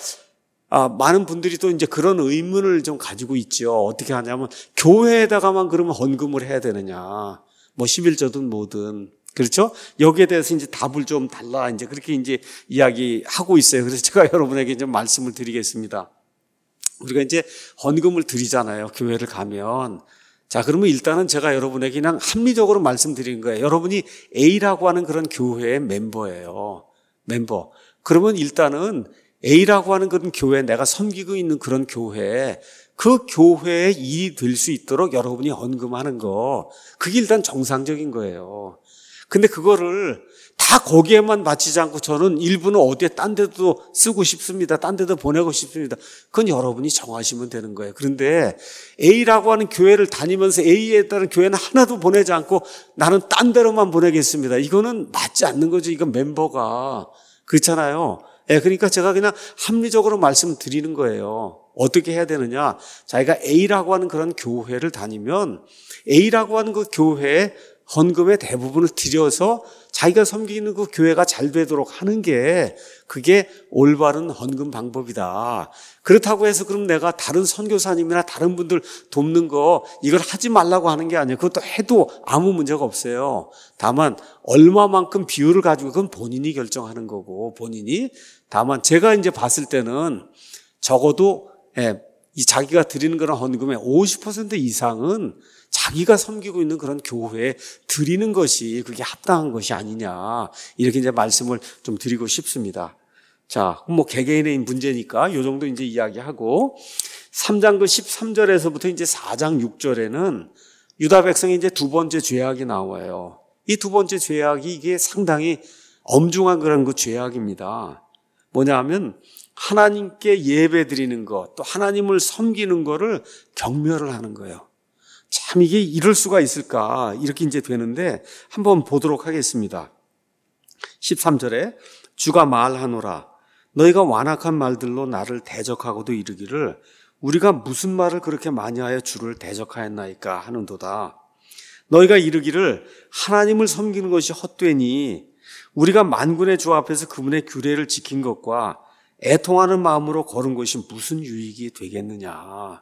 많은 분들이 또 이제 그런 의문을 좀 가지고 있죠. 어떻게 하냐면 교회에다가만 그러면 헌금을 해야 되느냐. 11조든 뭐든. 그렇죠? 여기에 대해서 이제 답을 좀 달라. 이제 그렇게 이제 이야기하고 있어요. 그래서 제가 여러분에게 좀 말씀을 드리겠습니다. 우리가 이제 헌금을 드리잖아요. 교회를 가면. 자, 그러면 일단은 제가 여러분에게 그냥 합리적으로 말씀드리는 거예요. 여러분이 A라고 하는 그런 교회의 멤버예요. 멤버. 그러면 일단은 A라고 하는 그런 교회, 내가 섬기고 있는 그런 교회, 그 교회의 일이 될 수 있도록 여러분이 헌금하는 거, 그게 일단 정상적인 거예요. 근데 그거를 다 거기에만 바치지 않고 저는 일부는 어디에 딴 데도 쓰고 싶습니다. 딴 데도 보내고 싶습니다. 그건 여러분이 정하시면 되는 거예요. 그런데 A라고 하는 교회를 다니면서 A에 따른 교회는 하나도 보내지 않고 나는 딴 데로만 보내겠습니다. 이거는 맞지 않는 거죠. 이건 멤버가. 그렇잖아요. 그러니까 제가 그냥 합리적으로 말씀드리는 거예요. 어떻게 해야 되느냐. 자기가 A라고 하는 그런 교회를 다니면 A라고 하는 그 교회에 헌금의 대부분을 들여서 자기가 섬기는 그 교회가 잘 되도록 하는 게 그게 올바른 헌금 방법이다. 그렇다고 해서 그럼 내가 다른 선교사님이나 다른 분들 돕는 거 이걸 하지 말라고 하는 게 아니에요. 그것도 해도 아무 문제가 없어요. 다만 얼마만큼 비율을 가지고 그건 본인이 결정하는 거고 본인이 다만 제가 이제 봤을 때는 적어도 이 자기가 드리는 그런 헌금의 50% 이상은 자기가 섬기고 있는 그런 교회에 드리는 것이 그게 합당한 것이 아니냐. 이렇게 이제 말씀을 좀 드리고 싶습니다. 자, 뭐 개개인의 문제니까 요 정도 이제 이야기하고 3장 그 13절에서부터 이제 4장 6절에는 유다 백성의 이제 두 번째 죄악이 나와요. 이 두 번째 죄악이 이게 상당히 엄중한 그런 그 죄악입니다. 뭐냐 하면 하나님께 예배 드리는 것, 또 하나님을 섬기는 거를 경멸을 하는 거예요. 참 이게 이럴 수가 있을까 이렇게 이제 되는데 한번 보도록 하겠습니다. 13절에 주가 말하노라 너희가 완악한 말들로 나를 대적하고도 이르기를 우리가 무슨 말을 그렇게 많이 하여 주를 대적하였나이까 하는도다. 너희가 이르기를 하나님을 섬기는 것이 헛되니 우리가 만군의 주 앞에서 그분의 규례를 지킨 것과 애통하는 마음으로 걸은 것이 무슨 유익이 되겠느냐.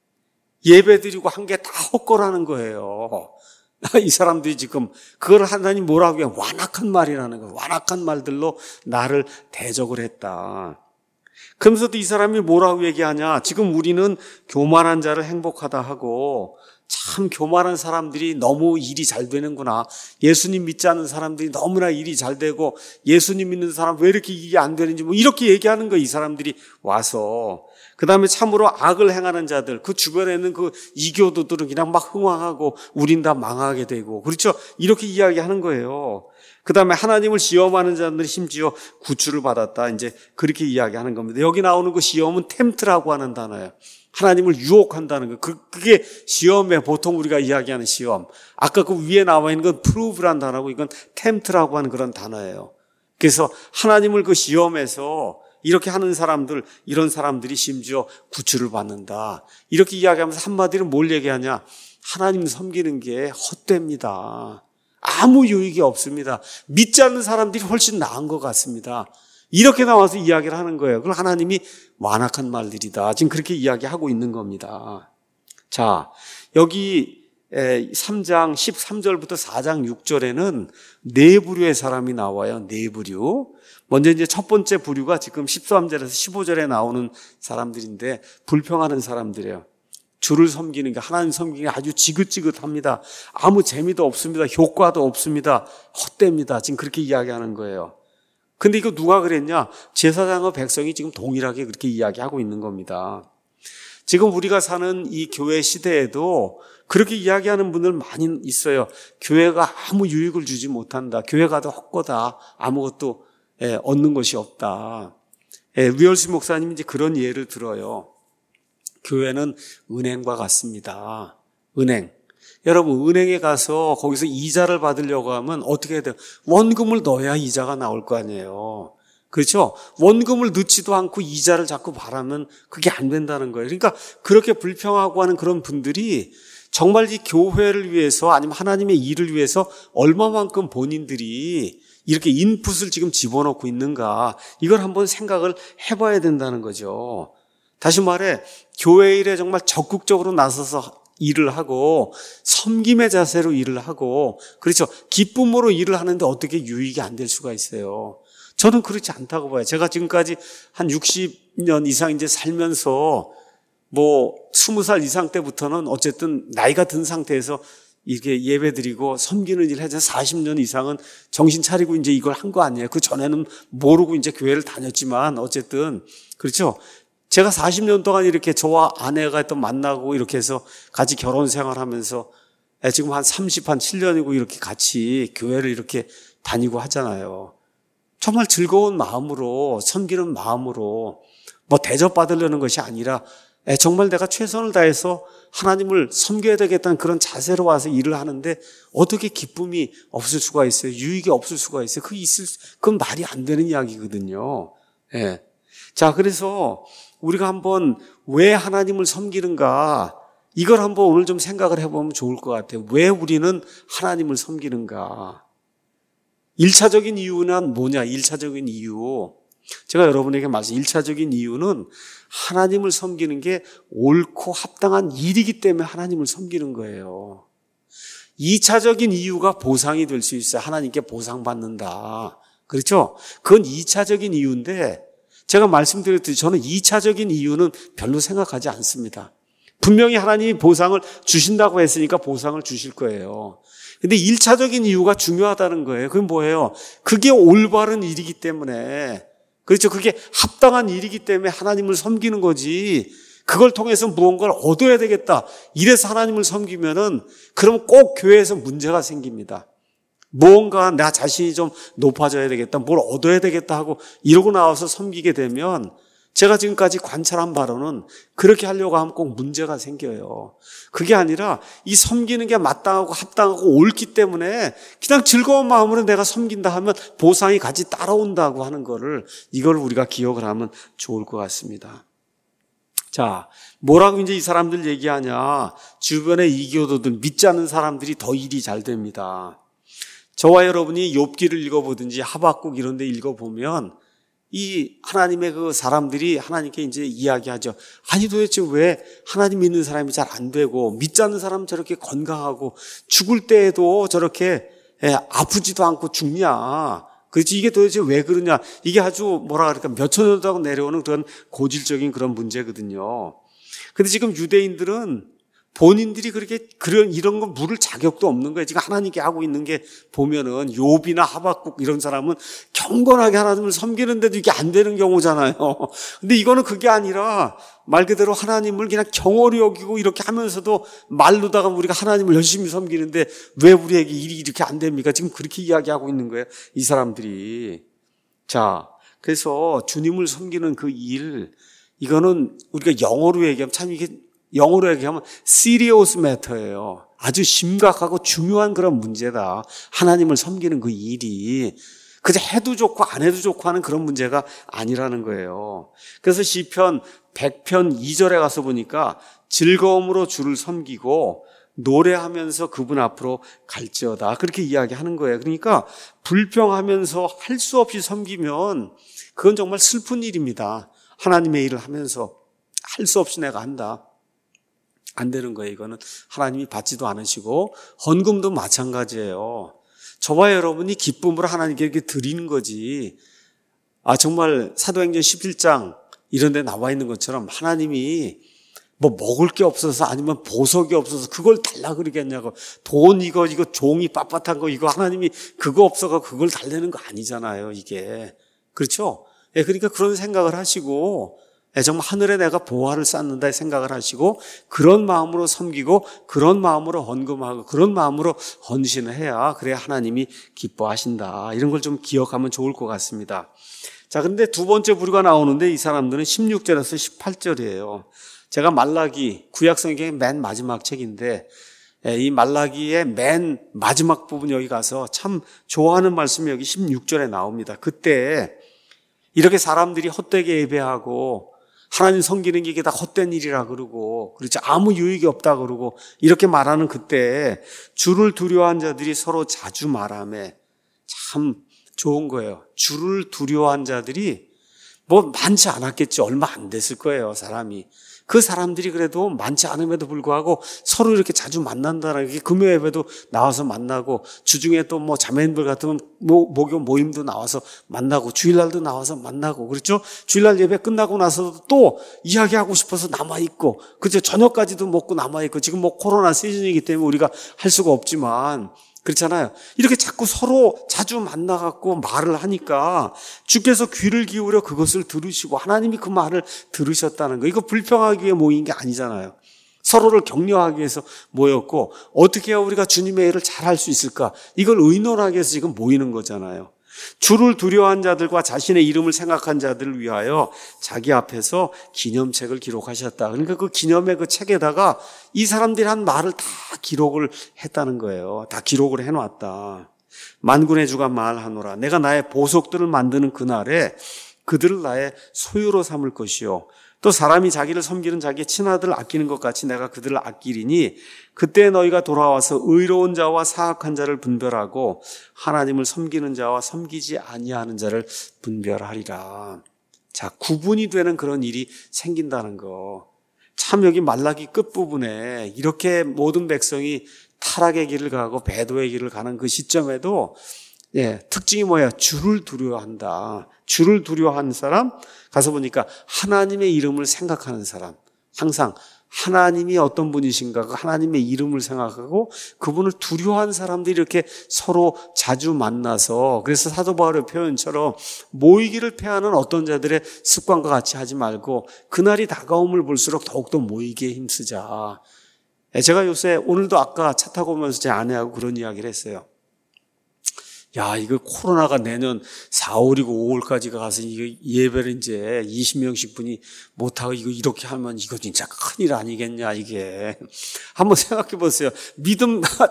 예배드리고 한 게 다 헛거라는 거예요. 이 사람들이 지금 그걸 하나님 뭐라고 해요? 완악한 말이라는 거예요. 완악한 말들로 나를 대적을 했다. 그러면서도 이 사람이 뭐라고 얘기하냐? 지금 우리는 교만한 자를 행복하다 하고 참 교만한 사람들이 너무 일이 잘 되는구나. 예수님 믿지 않는 사람들이 너무나 일이 잘 되고 예수님 믿는 사람 왜 이렇게 이게 안 되는지 뭐 이렇게 얘기하는 거예요. 이 사람들이 와서. 그 다음에 참으로 악을 행하는 자들, 그 주변에 있는 그 이교도들은 그냥 막 흥황하고 우린 다 망하게 되고 그렇죠. 이렇게 이야기하는 거예요. 그 다음에 하나님을 시험하는 자들은 심지어 구출을 받았다. 이제 그렇게 이야기하는 겁니다. 여기 나오는 그 시험은 템트라고 하는 단어예요. 하나님을 유혹한다는 거. 그게 시험에 보통 우리가 이야기하는 시험. 아까 그 위에 나와 있는 건 prove란 단어고 이건 템트라고 하는 그런 단어예요. 그래서 하나님을 그 시험에서 이렇게 하는 사람들, 이런 사람들이 심지어 구출을 받는다. 이렇게 이야기하면서 한마디로 뭘 얘기하냐? 하나님 섬기는 게 헛됩니다. 아무 유익이 없습니다. 믿지 않는 사람들이 훨씬 나은 것 같습니다. 이렇게 나와서 이야기를 하는 거예요. 그걸 하나님이 완악한 말들이다. 지금 그렇게 이야기하고 있는 겁니다. 자, 여기 3장 13절부터 4장 6절에는 네 부류의 사람이 나와요. 네 부류. 먼저 이제 첫 번째 부류가 지금 13절에서 15절에 나오는 사람들인데 불평하는 사람들이에요. 주를 섬기는 게 하나님 섬기는 게 아주 지긋지긋합니다. 아무 재미도 없습니다. 효과도 없습니다. 헛됩니다. 지금 그렇게 이야기하는 거예요. 근데 이거 누가 그랬냐? 제사장과 백성이 지금 동일하게 그렇게 이야기하고 있는 겁니다. 지금 우리가 사는 이 교회 시대에도 그렇게 이야기하는 분들 많이 있어요. 교회가 아무 유익을 주지 못한다. 교회가 더 헛거다. 아무것도 얻는 것이 없다. 위얼스 목사님이 이제 그런 예를 들어요. 교회는 은행과 같습니다. 은행. 여러분 은행에 가서 거기서 이자를 받으려고 하면 어떻게 해야 돼요? 원금을 넣어야 이자가 나올 거 아니에요. 그렇죠? 원금을 넣지도 않고 이자를 자꾸 바라면 그게 안 된다는 거예요. 그러니까 그렇게 불평하고 하는 그런 분들이 정말 이 교회를 위해서 아니면 하나님의 일을 위해서 얼마만큼 본인들이 이렇게 인풋을 지금 집어넣고 있는가 이걸 한번 생각을 해봐야 된다는 거죠. 다시 말해 교회 일에 정말 적극적으로 나서서 일을 하고 섬김의 자세로 일을 하고 그렇죠. 기쁨으로 일을 하는데 어떻게 유익이 안 될 수가 있어요. 저는 그렇지 않다고 봐요. 제가 지금까지 한 60년 이상 이제 살면서 뭐 20살 이상 때부터는 어쨌든 나이가 든 상태에서 이렇게 예배드리고 섬기는 일을 해서 40년 이상은 정신 차리고 이제 이걸 한 거 아니에요. 그 전에는 모르고 이제 교회를 다녔지만 어쨌든 그렇죠. 제가 40년 동안 이렇게 저와 아내가 또 만나고 이렇게 해서 같이 결혼 생활하면서 지금 한 7년이고 이렇게 같이 교회를 이렇게 다니고 하잖아요. 정말 즐거운 마음으로, 섬기는 마음으로 뭐 대접받으려는 것이 아니라 정말 내가 최선을 다해서 하나님을 섬겨야 되겠다는 그런 자세로 와서 일을 하는데 어떻게 기쁨이 없을 수가 있어요? 유익이 없을 수가 있어요? 그건 말이 안 되는 이야기거든요. 예. 자, 그래서 우리가 한번 왜 하나님을 섬기는가, 이걸 한번 오늘 좀 생각을 해보면 좋을 것 같아요. 왜 우리는 하나님을 섬기는가? 1차적인 이유는 뭐냐? 1차적인 이유. 제가 여러분에게 말씀, 1차적인 이유는 하나님을 섬기는 게 옳고 합당한 일이기 때문에 하나님을 섬기는 거예요. 2차적인 이유가 보상이 될 수 있어요. 하나님께 보상받는다. 그렇죠? 그건 2차적인 이유인데 제가 말씀드렸듯이 저는 2차적인 이유는 별로 생각하지 않습니다. 분명히 하나님이 보상을 주신다고 했으니까 보상을 주실 거예요. 근데 1차적인 이유가 중요하다는 거예요. 그게 뭐예요? 그게 올바른 일이기 때문에, 그렇죠? 그게 합당한 일이기 때문에 하나님을 섬기는 거지. 그걸 통해서 무언가를 얻어야 되겠다, 이래서 하나님을 섬기면은 그럼 꼭 교회에서 문제가 생깁니다. 무언가 나 자신이 좀 높아져야 되겠다, 뭘 얻어야 되겠다 하고 이러고 나와서 섬기게 되면 제가 지금까지 관찰한 바로는 그렇게 하려고 하면 꼭 문제가 생겨요. 그게 아니라 이 섬기는 게 마땅하고 합당하고 옳기 때문에 그냥 즐거운 마음으로 내가 섬긴다 하면 보상이 같이 따라온다고 하는 거를, 이걸 우리가 기억을 하면 좋을 것 같습니다. 자, 뭐라고 이제 이 사람들 얘기하냐? 주변의 이교도들, 믿지 않는 사람들이 더 일이 잘 됩니다. 저와 여러분이 욥기를 읽어보든지 하박국 이런 데 읽어보면 이 하나님의 그 사람들이 하나님께 이제 이야기하죠. 아니 도대체 왜 하나님 믿는 사람이 잘 안 되고 믿지 않는 사람은 저렇게 건강하고 죽을 때에도 저렇게 아프지도 않고 죽냐. 그렇지, 이게 도대체 왜 그러냐. 이게 아주 뭐라 그럴까, 몇천 년도 하고 내려오는 그런 고질적인 그런 문제거든요. 근데 지금 유대인들은 본인들이 이런 거 물을 자격도 없는 거예요. 지금 하나님께 하고 있는 게 보면은 욥이나 하박국 이런 사람은 경건하게 하나님을 섬기는데도 이게 안 되는 경우잖아요. 근데 이거는 그게 아니라 말 그대로 하나님을 그냥 경홀히 여기고 이렇게 하면서도 말로다가 우리가 하나님을 열심히 섬기는데 왜 우리에게 일이 이렇게 안 됩니까? 지금 그렇게 이야기하고 있는 거예요, 이 사람들이. 자, 그래서 주님을 섬기는 그 일, 이거는 우리가 영어로 얘기하면 참 이게 영어로 얘기하면 serious matter예요. 아주 심각하고 중요한 그런 문제다. 하나님을 섬기는 그 일이 그저 해도 좋고 안 해도 좋고 하는 그런 문제가 아니라는 거예요. 그래서 시편 100편 2절에 가서 보니까 즐거움으로 주를 섬기고 노래하면서 그분 앞으로 갈지어다, 그렇게 이야기하는 거예요. 그러니까 불평하면서 할 수 없이 섬기면 그건 정말 슬픈 일입니다. 하나님의 일을 하면서 할 수 없이 내가 한다, 안 되는 거예요. 이거는 하나님이 받지도 않으시고, 헌금도 마찬가지예요. 저와 여러분이 기쁨으로 하나님께 이렇게 드리는 거지. 정말 사도행전 11장 이런 데 나와 있는 것처럼 하나님이 뭐 먹을 게 없어서 아니면 보석이 없어서 그걸 달라 그러겠냐고. 돈 이거 종이 빳빳한 거 이거 하나님이 그거 없어서 그걸 달래는 거 아니잖아요, 이게. 그렇죠? 그러니까 그런 생각을 하시고, 정말 하늘에 내가 보화를 쌓는다 생각을 하시고 그런 마음으로 섬기고 그런 마음으로 헌금하고 그런 마음으로 헌신을 해야, 그래야 하나님이 기뻐하신다, 이런 걸 좀 기억하면 좋을 것 같습니다. 자, 근데 두 번째 부류가 나오는데 이 사람들은 16절에서 18절이에요. 제가 말라기, 구약성경의 맨 마지막 책인데 이 말라기의 맨 마지막 부분 여기 가서 참 좋아하는 말씀이 여기 16절에 나옵니다. 그때 이렇게 사람들이 헛되게 예배하고 하나님 섬기는 게 이게 다 헛된 일이라 그러고, 그렇지, 아무 유익이 없다 그러고 이렇게 말하는 그때 주를 두려워한 자들이 서로 자주 말하며, 참 좋은 거예요. 주를 두려워한 자들이 뭐 많지 않았겠지. 얼마 안 됐을 거예요, 사람이. 그 사람들이 그래도 많지 않음에도 불구하고 서로 이렇게 자주 만난다는 게, 금요 예배도 나와서 만나고, 주중에 또 뭐 자매님들 같으면 목요 모임도 나와서 만나고, 주일날도 나와서 만나고, 그렇죠? 주일날 예배 끝나고 나서도 또 이야기하고 싶어서 남아있고, 그렇죠? 저녁까지도 먹고 남아있고, 지금 뭐 코로나 시즌이기 때문에 우리가 할 수가 없지만, 그렇잖아요. 이렇게 자꾸 서로 자주 만나갖고 말을 하니까 주께서 귀를 기울여 그것을 들으시고 하나님이 그 말을 들으셨다는 거. 이거 불평하기 위해 모인 게 아니잖아요. 서로를 격려하기 위해서 모였고, 어떻게 해야 우리가 주님의 일을 잘할 수 있을까? 이걸 의논하기 위해서 지금 모이는 거잖아요. 주를 두려워한 자들과 자신의 이름을 생각한 자들을 위하여 자기 앞에서 기념책을 기록하셨다. 그러니까 그 기념의 그 책에다가 이 사람들이 한 말을 다 기록을 했다는 거예요. 다 기록을 해놨다. 만군의 주가 말하노라. 내가 나의 보석들을 만드는 그날에 그들을 나의 소유로 삼을 것이요. 또 사람이 자기를 섬기는 자기의 친아들을 아끼는 것 같이 내가 그들을 아끼리니 그때 너희가 돌아와서 의로운 자와 사악한 자를 분별하고 하나님을 섬기는 자와 섬기지 아니하는 자를 분별하리라. 자, 구분이 되는 그런 일이 생긴다는 거. 참 여기 말라기 끝부분에 이렇게 모든 백성이 타락의 길을 가고 배도의 길을 가는 그 시점에도 특징이 뭐야? 주를 두려워한다. 주를 두려워하는 사람, 가서 보니까 하나님의 이름을 생각하는 사람, 항상 하나님이 어떤 분이신가, 그 하나님의 이름을 생각하고 그분을 두려워하는 사람들이 이렇게 서로 자주 만나서, 그래서 사도 바울의 표현처럼 모이기를 패하는 어떤 자들의 습관과 같이 하지 말고 그날이 다가옴을 볼수록 더욱더 모이기에 힘쓰자. 제가 요새 오늘도 아까 차 타고 오면서 제 아내하고 그런 이야기를 했어요. 야, 이거 코로나가 내년 4, 5이고 5월까지 가서 이거 예배를 이제 20명씩 분이 못하고 이거 이렇게 하면 이거 진짜 큰일 아니겠냐, 이게. 한번 생각해 보세요. 믿음 다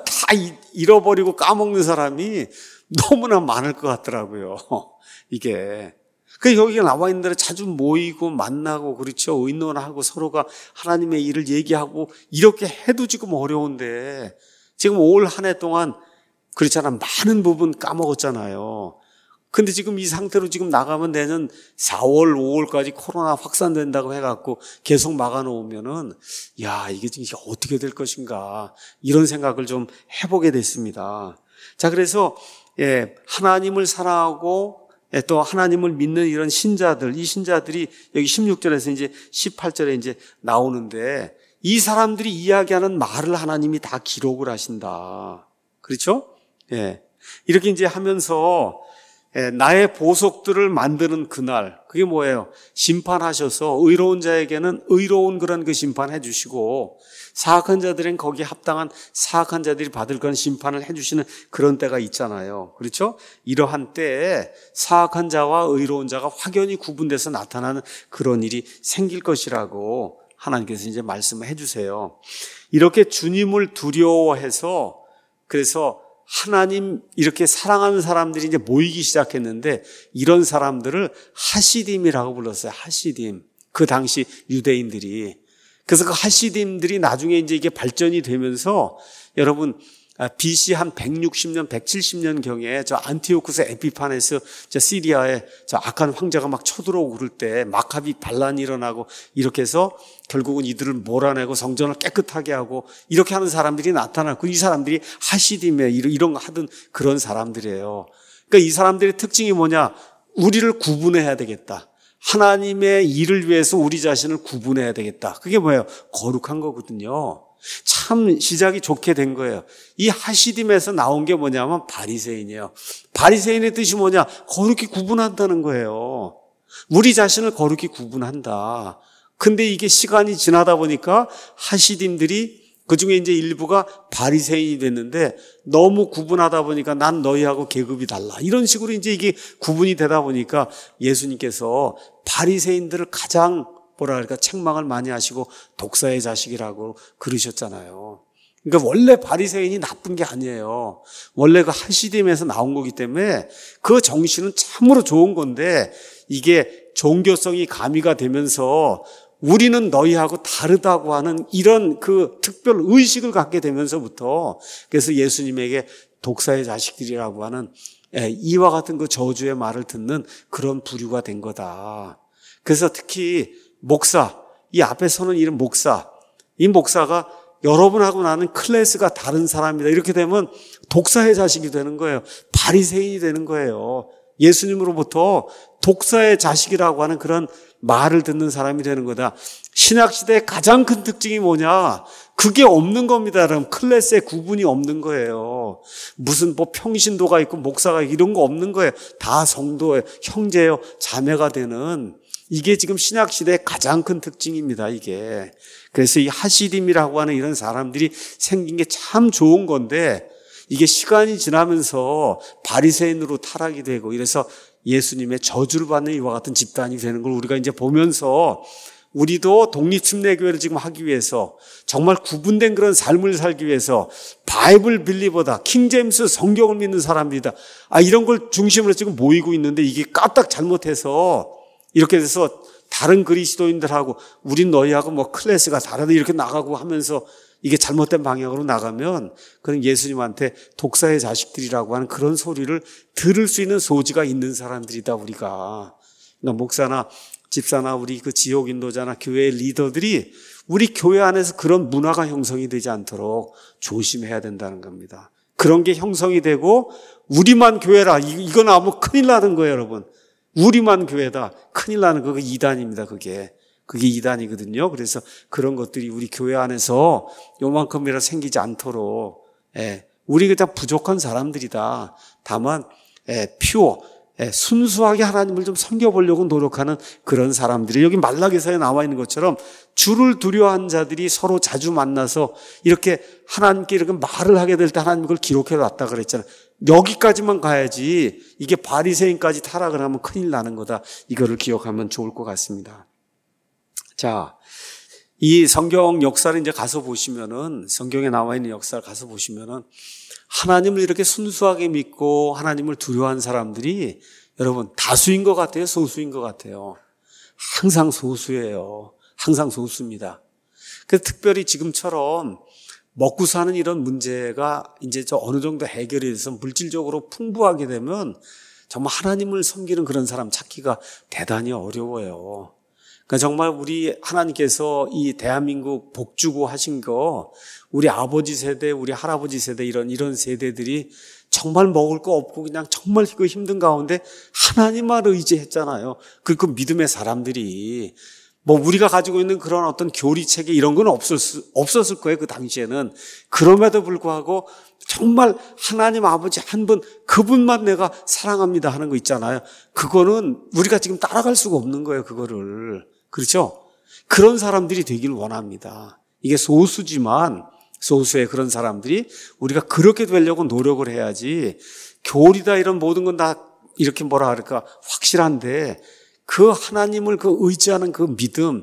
잃어버리고 까먹는 사람이 너무나 많을 것 같더라고요. 이게. 그 여기가 나와 있는 대로 자주 모이고 만나고 그렇죠. 의논하고 서로가 하나님의 일을 얘기하고 이렇게 해도 지금 어려운데 지금 올 한 해 동안 그렇잖아. 많은 부분 까먹었잖아요. 근데 지금 이 상태로 지금 나가면 내년 4월, 5월까지 코로나 확산된다고 해갖고 계속 막아놓으면은, 야, 이게 어떻게 될 것인가. 이런 생각을 좀 해보게 됐습니다. 자, 그래서, 하나님을 사랑하고, 또 하나님을 믿는 이런 신자들, 이 신자들이 여기 16절에서 이제 18절에 이제 나오는데, 이 사람들이 이야기하는 말을 하나님이 다 기록을 하신다. 그렇죠? 이렇게 이제 하면서 나의 보석들을 만드는 그날, 그게 뭐예요? 심판하셔서 의로운 자에게는 의로운 그런 그 심판해 주시고 사악한 자들은 거기에 합당한 사악한 자들이 받을 그런 심판을 해 주시는 그런 때가 있잖아요. 그렇죠? 이러한 때에 사악한 자와 의로운 자가 확연히 구분돼서 나타나는 그런 일이 생길 것이라고 하나님께서 이제 말씀을 해 주세요. 이렇게 주님을 두려워해서, 그래서 하나님 이렇게 사랑하는 사람들이 이제 모이기 시작했는데 이런 사람들을 하시딤이라고 불렀어요. 하시딤. 그 당시 유대인들이. 그래서 그 하시딤들이 나중에 이제 이게 발전이 되면서 여러분 BC 한 160년, 170년 경에 저 안티오쿠스 에피파네스 저 시리아에 저 악한 황제가 막 쳐들어오고 그럴 때 마카비 반란이 일어나고 이렇게 해서 결국은 이들을 몰아내고 성전을 깨끗하게 하고 이렇게 하는 사람들이 나타나고 이 사람들이 하시딤에 이런 거 하던 그런 사람들이에요. 그러니까 이 사람들의 특징이 뭐냐? 우리를 구분해야 되겠다. 하나님의 일을 위해서 우리 자신을 구분해야 되겠다. 그게 뭐예요? 거룩한 거거든요. 참 시작이 좋게 된 거예요. 이 하시딤에서 나온 게 뭐냐면 바리새인이에요. 바리새인의 뜻이 뭐냐? 거룩히 구분한다는 거예요. 우리 자신을 거룩히 구분한다. 근데 이게 시간이 지나다 보니까 하시딤들이 그중에 이제 일부가 바리새인이 됐는데 너무 구분하다 보니까 난 너희하고 계급이 달라. 이런 식으로 이제 이게 구분이 되다 보니까 예수님께서 바리새인들을 가장 책망을 많이 하시고 독사의 자식이라고 그러셨잖아요. 그러니까 원래 바리새인이 나쁜 게 아니에요. 원래 그 하시딤에서 나온 거기 때문에 그 정신은 참으로 좋은 건데 이게 종교성이 가미가 되면서 우리는 너희하고 다르다고 하는 이런 그 특별 의식을 갖게 되면서부터 그래서 예수님에게 독사의 자식들이라고 하는 이와 같은 그 저주의 말을 듣는 그런 부류가 된 거다. 그래서 특히 목사, 이 앞에 서는 이름 목사, 이 목사가 여러분하고 나는 클래스가 다른 사람이다. 이렇게 되면 독사의 자식이 되는 거예요. 바리새인이 되는 거예요. 예수님으로부터 독사의 자식이라고 하는 그런 말을 듣는 사람이 되는 거다. 신약시대의 가장 큰 특징이 뭐냐? 그게 없는 겁니다. 여러분, 클래스의 구분이 없는 거예요. 무슨 평신도가 있고 목사가 있고 이런 거 없는 거예요. 다 성도예요. 형제예요. 자매가 되는 이게 지금 신약시대의 가장 큰 특징입니다, 이게. 그래서 이 하시림이라고 하는 이런 사람들이 생긴 게 참 좋은 건데, 이게 시간이 지나면서 바리새인으로 타락이 되고 이래서 예수님의 저주를 받는 이와 같은 집단이 되는 걸 우리가 이제 보면서, 우리도 독립침례교회를 지금 하기 위해서 정말 구분된 그런 삶을 살기 위해서 바이블 빌리버다, 킹제임스 성경을 믿는 사람들이다, 이런 걸 중심으로 지금 모이고 있는데, 이게 까딱 잘못해서 이렇게 돼서 다른 그리스도인들하고 우린 너희하고 뭐 클래스가 다르다 이렇게 나가고 하면서 이게 잘못된 방향으로 나가면, 그런 예수님한테 독사의 자식들이라고 하는 그런 소리를 들을 수 있는 소지가 있는 사람들이다, 우리가. 목사나 집사나 우리 그 지역 인도자나 교회 리더들이 우리 교회 안에서 그런 문화가 형성이 되지 않도록 조심해야 된다는 겁니다. 그런 게 형성이 되고 우리만 교회라, 이건 아무 큰일 나는 거예요, 여러분. 우리만 교회다, 큰일 나는 거, 그게 이단입니다. 그게 이단이거든요. 그래서 그런 것들이 우리 교회 안에서 요만큼이라 생기지 않도록, 우리 그냥 부족한 사람들이다. 다만 퓨어, 순수하게 하나님을 좀 섬겨보려고 노력하는 그런 사람들이, 여기 말라기서에 나와 있는 것처럼 주를 두려워한 자들이 서로 자주 만나서 이렇게 하나님께 이렇게 말을 하게 될 때 하나님 그걸 기록해 놨다 그랬잖아요. 여기까지만 가야지 이게 바리새인까지 타락을 하면 큰일 나는 거다. 이거를 기억하면 좋을 것 같습니다. 자, 이 성경 역사를 이제 가서 보시면은, 성경에 나와 있는 역사를 가서 보시면은 하나님을 이렇게 순수하게 믿고 하나님을 두려워한 사람들이 여러분 다수인 것 같아요, 소수인 것 같아요? 항상 소수예요. 항상 소수입니다. 그래서 특별히 지금처럼 먹고 사는 이런 문제가 이제 어느 정도 해결이 돼서 물질적으로 풍부하게 되면 정말 하나님을 섬기는 그런 사람 찾기가 대단히 어려워요. 그러니까 정말 우리 하나님께서 이 대한민국 복주고 하신 거, 우리 아버지 세대, 우리 할아버지 세대, 이런 세대들이 정말 먹을 거 없고 그냥 정말 그 힘든 가운데 하나님만 의지했잖아요. 그 믿음의 사람들이. 뭐 우리가 가지고 있는 그런 어떤 교리체계 이런 건 없었을 거예요, 그 당시에는. 그럼에도 불구하고 정말 하나님 아버지 한 분, 그분만 내가 사랑합니다 하는 거 있잖아요. 그거는 우리가 지금 따라갈 수가 없는 거예요, 그거를. 그렇죠? 그런 사람들이 되길 원합니다. 이게 소수지만, 소수의 그런 사람들이 우리가 그렇게 되려고 노력을 해야지, 교리다 이런 모든 건 다 이렇게 뭐라 그럴까 확실한데 그 하나님을 의지하는 그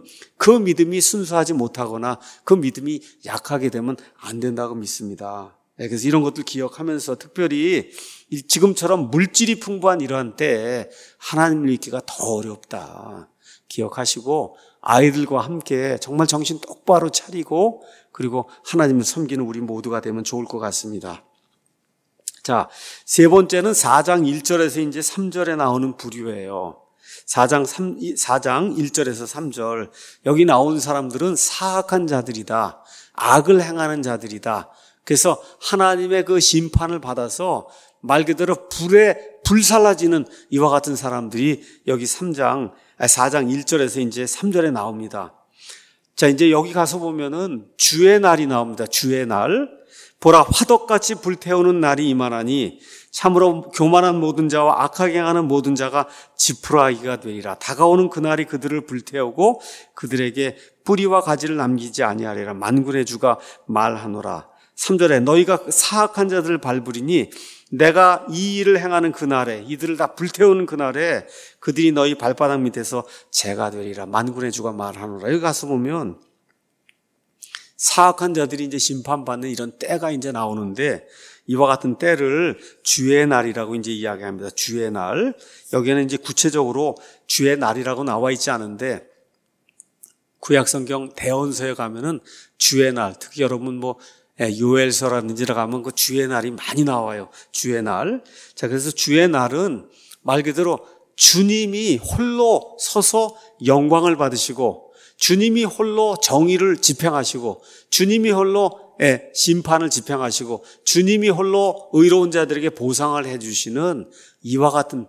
믿음이 순수하지 못하거나 그 믿음이 약하게 되면 안 된다고 믿습니다. 그래서 이런 것들 기억하면서 특별히 지금처럼 물질이 풍부한 이러한 때에 하나님을 믿기가 더 어렵다 기억하시고, 아이들과 함께 정말 정신 똑바로 차리고 그리고 하나님을 섬기는 우리 모두가 되면 좋을 것 같습니다. 자, 세 번째는 4장 1절에서 이제 3절에 나오는 부류예요. 4장 1절에서 3절. 여기 나온 사람들은 사악한 자들이다, 악을 행하는 자들이다. 그래서 하나님의 그 심판을 받아서 말 그대로 불살라지는 이와 같은 사람들이 여기 4장 1절에서 이제 3절에 나옵니다. 자, 이제 여기 가서 보면은 주의 날이 나옵니다. 주의 날. 보라, 화덕같이 불태우는 날이 임하나니 참으로 교만한 모든 자와 악하게 행하는 모든 자가 지푸라기가 되리라. 다가오는 그날이 그들을 불태우고 그들에게 뿌리와 가지를 남기지 아니하리라. 만군의 주가 말하노라. 3절에 너희가 사악한 자들을 밟으리니 내가 이 일을 행하는 그날에, 이들을 다 불태우는 그날에 그들이 너희 발바닥 밑에서 재가 되리라. 만군의 주가 말하노라. 여기 가서 보면 사악한 자들이 이제 심판받는 이런 때가 이제 나오는데, 이와 같은 때를 주의 날이라고 이제 이야기합니다. 주의 날. 여기에는 이제 구체적으로 주의 날이라고 나와 있지 않은데, 구약성경 대언서에 가면은 주의 날, 특히 여러분 요엘서라든지 가면 그 주의 날이 많이 나와요. 주의 날. 자, 그래서 주의 날은 말 그대로 주님이 홀로 서서 영광을 받으시고, 주님이 홀로 정의를 집행하시고, 주님이 홀로 심판을 집행하시고, 주님이 홀로 의로운 자들에게 보상을 해주시는 이와 같은 때,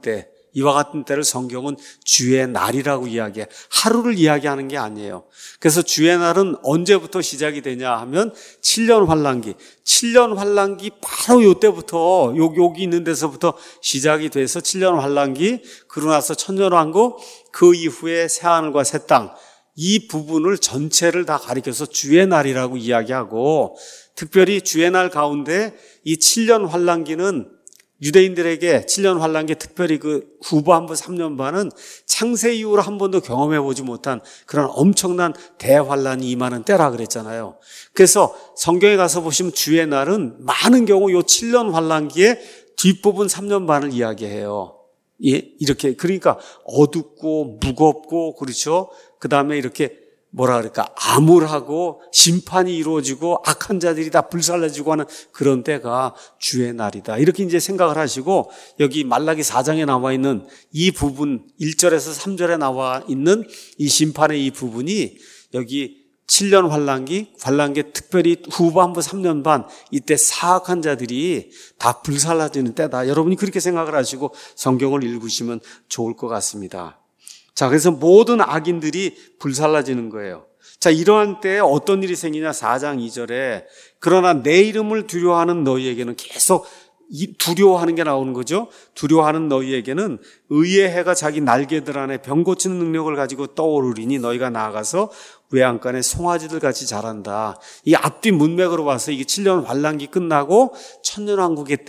이와 같은 때를 성경은 주의 날이라고 이야기해. 하루를 이야기하는 게 아니에요. 그래서 주의 날은 언제부터 시작이 되냐 하면 7년 환란기. 7년 환란기 바로 요때부터 여기 있는 데서부터 시작이 돼서 7년 환란기, 그러고 나서 천년왕국, 그 이후에 새하늘과 새 땅, 이 부분을 전체를 다 가리켜서 주의 날이라고 이야기하고, 특별히 주의 날 가운데 이 7년 환란기는 유대인들에게 7년 환란기, 특별히 그 후반부 3년 반은 창세 이후로 한 번도 경험해 보지 못한 그런 엄청난 대환란이 임하는 때라 그랬잖아요. 그래서 성경에 가서 보시면 주의 날은 많은 경우 요 7년 환란기의 뒷부분 3년 반을 이야기해요. 예, 이렇게, 그러니까 어둡고 무겁고, 그렇죠? 그 다음에 이렇게 뭐라 그럴까, 암울하고 심판이 이루어지고 악한 자들이 다 불살라지고 하는 그런 때가 주의 날이다. 이렇게 이제 생각을 하시고, 여기 말라기 4장에 나와 있는 이 부분, 1절에서 3절에 나와 있는 이 심판의 이 부분이 여기 7년 환란기, 특별히 후반부 3년 반, 이때 사악한 자들이 다 불살라지는 때다. 여러분이 그렇게 생각을 하시고 성경을 읽으시면 좋을 것 같습니다. 자, 그래서 모든 악인들이 불살라지는 거예요. 자, 이러한 때에 어떤 일이 생기냐, 4장 2절에 그러나 내 이름을 두려워하는 너희에게는, 계속 두려워하는 게 나오는 거죠. 두려워하는 너희에게는 의의 해가 자기 날개들 안에 병 고치는 능력을 가지고 떠오르리니 너희가 나아가서 외양간에 송아지들 같이 자란다. 이 앞뒤 문맥으로 봐서 이게 7년 환란기 끝나고 천년왕국의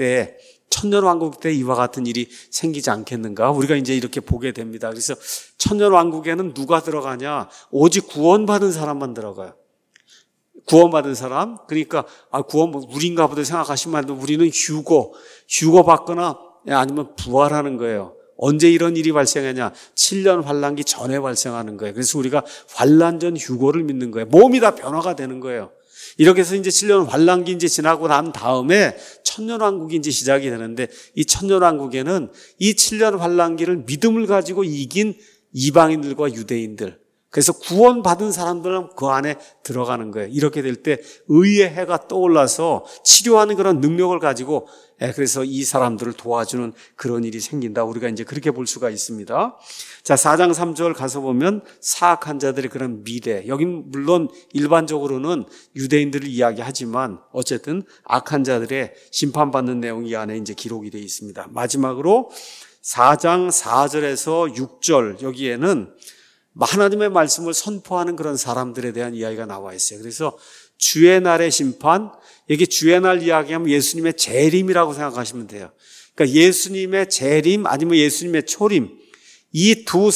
때 이와 같은 일이 생기지 않겠는가? 우리가 이제 이렇게 보게 됩니다. 그래서 천년왕국에는 누가 들어가냐? 오직 구원받은 사람만 들어가요. 구원받은 사람, 그러니까 구원 우리인가 보다 생각하시면 안 돼요. 우리는 휴거 받거나 아니면 부활하는 거예요. 언제 이런 일이 발생하냐? 7년 환란기 전에 발생하는 거예요. 그래서 우리가 환란 전 휴거를 믿는 거예요. 몸이 다 변화가 되는 거예요. 이렇게 해서 이제 7년 환란기 이제 지나고 난 다음에 천년왕국이 이제 시작이 되는데, 이 천년왕국에는 이 7년 환란기를 믿음을 가지고 이긴 이방인들과 유대인들, 그래서 구원받은 사람들은 그 안에 들어가는 거예요. 이렇게 될 때 의의 해가 떠올라서 치료하는 그런 능력을 가지고, 그래서 이 사람들을 도와주는 그런 일이 생긴다. 우리가 이제 그렇게 볼 수가 있습니다. 자, 4장 3절 가서 보면 사악한 자들의 그런 미래, 여긴 물론 일반적으로는 유대인들을 이야기하지만 어쨌든 악한 자들의 심판받는 내용이 이 안에 이제 기록이 되어 있습니다. 마지막으로 4장 4절에서 6절, 여기에는 하나님의 말씀을 선포하는 그런 사람들에 대한 이야기가 나와 있어요. 그래서 주의 날의 심판, 여기 주의 날 이야기하면 예수님의 재림이라고 생각하시면 돼요. 그러니까 예수님의 재림 아니면 예수님의 초림, 이 두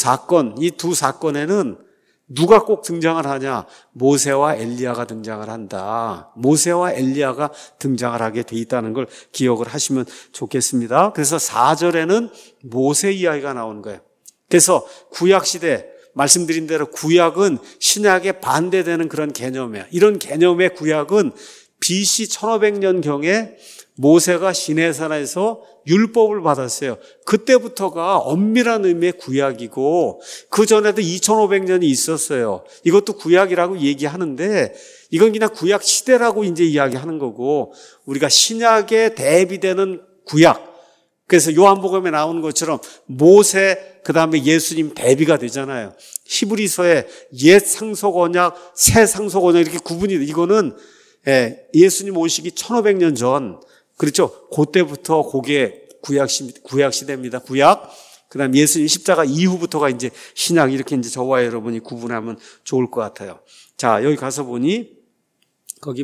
사건에는 누가 꼭 등장을 하냐? 모세와 엘리야가 등장을 한다. 모세와 엘리야가 등장을 하게 돼 있다는 걸 기억을 하시면 좋겠습니다. 그래서 4절에는 모세 이야기가 나오는 거예요. 그래서 구약시대, 말씀드린 대로 구약은 신약에 반대되는 그런 개념이에요. 이런 개념의 구약은 BC 1500년경에 모세가 시내산에서 율법을 받았어요. 그때부터가 엄밀한 의미의 구약이고, 그 전에도 2500년이 있었어요. 이것도 구약이라고 얘기하는데 이건 그냥 구약 시대라고 이제 이야기하는 거고, 우리가 신약에 대비되는 구약, 그래서 요한복음에 나오는 것처럼 모세, 그 다음에 예수님 대비가 되잖아요. 히브리서에 옛 상속 언약, 새 상속 언약 이렇게 구분이 돼. 이거는 예수님 오시기 1500년 전, 그렇죠? 그때부터 그게 구약 시대입니다. 구약. 그 다음에 예수님 십자가 이후부터가 이제 신약, 이렇게 이제 저와 여러분이 구분하면 좋을 것 같아요. 자, 여기 가서 보니 거기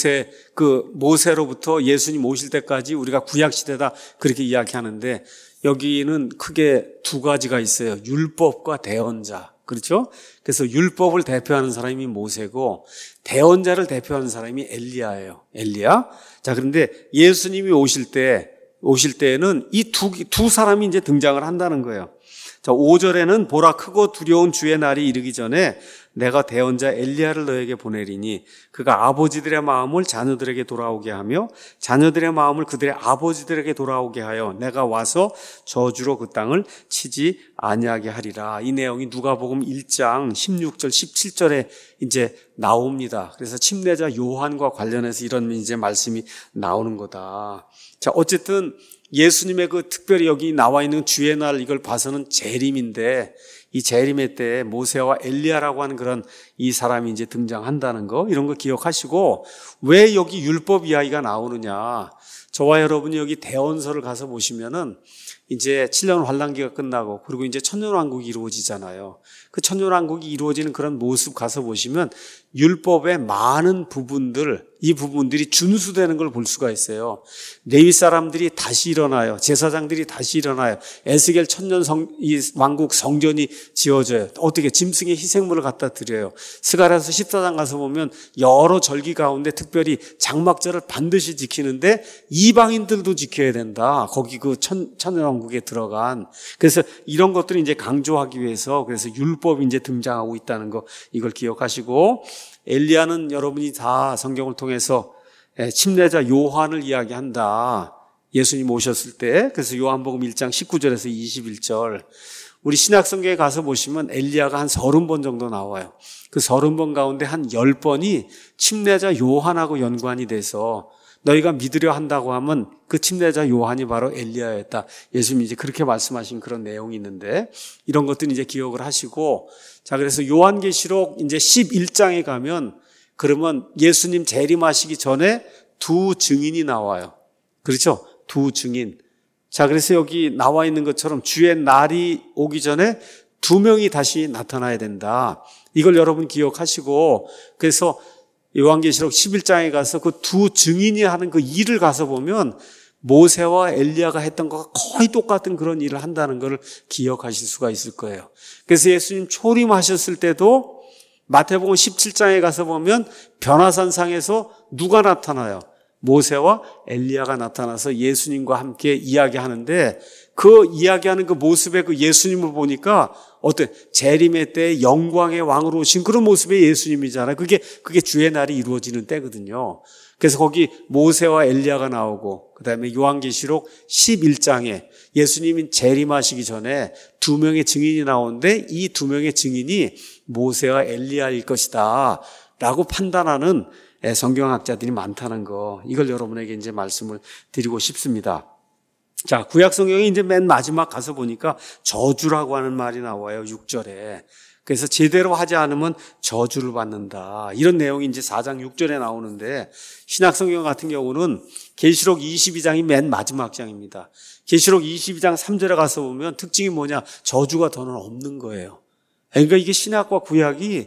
모세로부터 예수님 오실 때까지 우리가 구약시대다 그렇게 이야기하는데, 여기는 크게 두 가지가 있어요. 율법과 대언자. 그렇죠? 그래서 율법을 대표하는 사람이 모세고 대언자를 대표하는 사람이 엘리야예요. 엘리야. 자, 그런데 예수님이 오실 때에는 이 두 사람이 이제 등장을 한다는 거예요. 자, 5절에는 보라 크고 두려운 주의 날이 이르기 전에 내가 대언자 엘리야를 너에게 보내리니 그가 아버지들의 마음을 자녀들에게 돌아오게 하며 자녀들의 마음을 그들의 아버지들에게 돌아오게 하여 내가 와서 저주로 그 땅을 치지 아니하게 하리라. 이 내용이 누가복음 1장 16절 17절에 이제 나옵니다. 그래서 침례자 요한과 관련해서 이런 이제 말씀이 나오는 거다. 자, 어쨌든 예수님의 그 특별히 여기 나와 있는 주의 날 이걸 봐서는 재림인데 이 재림의 때에 모세와 엘리야라고 하는 그런 이 사람이 이제 등장한다는 거 이런 거 기억하시고 왜 여기 율법 이야기가 나오느냐. 저와 여러분이 여기 대언서를 가서 보시면은 이제 7년 환란기가 끝나고 그리고 이제 천년왕국이 이루어지잖아요. 그 천년왕국이 이루어지는 그런 모습 가서 보시면 율법의 많은 부분들, 이 부분들이 준수되는 걸 볼 수가 있어요. 레위 사람들이 다시 일어나요. 제사장들이 다시 일어나요. 에스겔 이 왕국 성전이 지어져요. 어떻게 짐승의 희생물을 갖다 드려요. 스가랴서 14장 가서 보면 여러 절기 가운데 특별히 장막절을 반드시 지키는데 이방인들도 지켜야 된다. 거기 그 천년왕국에 들어간. 그래서 이런 것들을 이제 강조하기 위해서 그래서 율법이 이제 등장하고 있다는 거 이걸 기억하시고 엘리야는 여러분이 다 성경을 통해서 침례자 요한을 이야기한다. 예수님 오셨을 때. 그래서 요한복음 1장 19절에서 21절. 우리 신약성경에 가서 보시면 엘리야가 한 30번 정도 나와요. 그 30번 가운데 한 10번이 침례자 요한하고 연관이 돼서 너희가 믿으려 한다고 하면 그 침례자 요한이 바로 엘리야였다. 예수님이 이제 그렇게 말씀하신 그런 내용이 있는데 이런 것들은 이제 기억을 하시고 자, 그래서 요한계시록 이제 11장에 가면 그러면 예수님 재림하시기 전에 두 증인이 나와요. 그렇죠? 두 증인. 자, 그래서 여기 나와 있는 것처럼 주의 날이 오기 전에 두 명이 다시 나타나야 된다. 이걸 여러분 기억하시고 그래서 요한계시록 11장에 가서 그 두 증인이 하는 그 일을 가서 보면 모세와 엘리야가 했던 것과 거의 똑같은 그런 일을 한다는 것을 기억하실 수가 있을 거예요. 그래서 예수님 초림하셨을 때도 마태복음 17장에 가서 보면 변화산상에서 누가 나타나요? 모세와 엘리야가 나타나서 예수님과 함께 이야기하는데 그 이야기하는 그 모습의 그 예수님을 보니까 어떤 재림의 때 영광의 왕으로 오신 그런 모습의 예수님이잖아요. 그게 주의 날이 이루어지는 때거든요. 그래서 거기 모세와 엘리야가 나오고 그다음에 요한계시록 11장에 예수님이 재림하시기 전에 두 명의 증인이 나오는데 이 두 명의 증인이 모세와 엘리야일 것이다 라고 판단하는 성경학자들이 많다는 거 이걸 여러분에게 이제 말씀을 드리고 싶습니다. 자, 구약 성경에 이제 맨 마지막 가서 보니까 저주라고 하는 말이 나와요. 6절에. 그래서 제대로 하지 않으면 저주를 받는다. 이런 내용이 이제 4장 6절에 나오는데 신약 성경 같은 경우는 계시록 22장이 맨 마지막 장입니다. 계시록 22장 3절에 가서 보면 특징이 뭐냐? 저주가 더는 없는 거예요. 그러니까 이게 신약과 구약이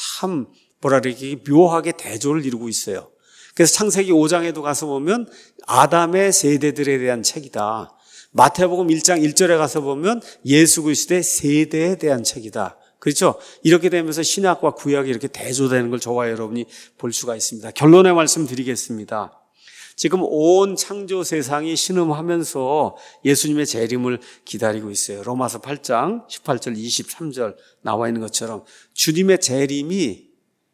참 뭐라 그러지? 묘하게 대조를 이루고 있어요. 그래서 창세기 5장에도 가서 보면 아담의 세대들에 대한 책이다. 마태복음 1장 1절에 가서 보면 예수 그리스도의 세대에 대한 책이다. 그렇죠? 이렇게 되면서 신약과 구약이 이렇게 대조되는 걸 저와 여러분이 볼 수가 있습니다. 결론의 말씀 드리겠습니다. 지금 온 창조 세상이 신음하면서 예수님의 재림을 기다리고 있어요. 로마서 8장 18절 23절 나와 있는 것처럼 주님의 재림이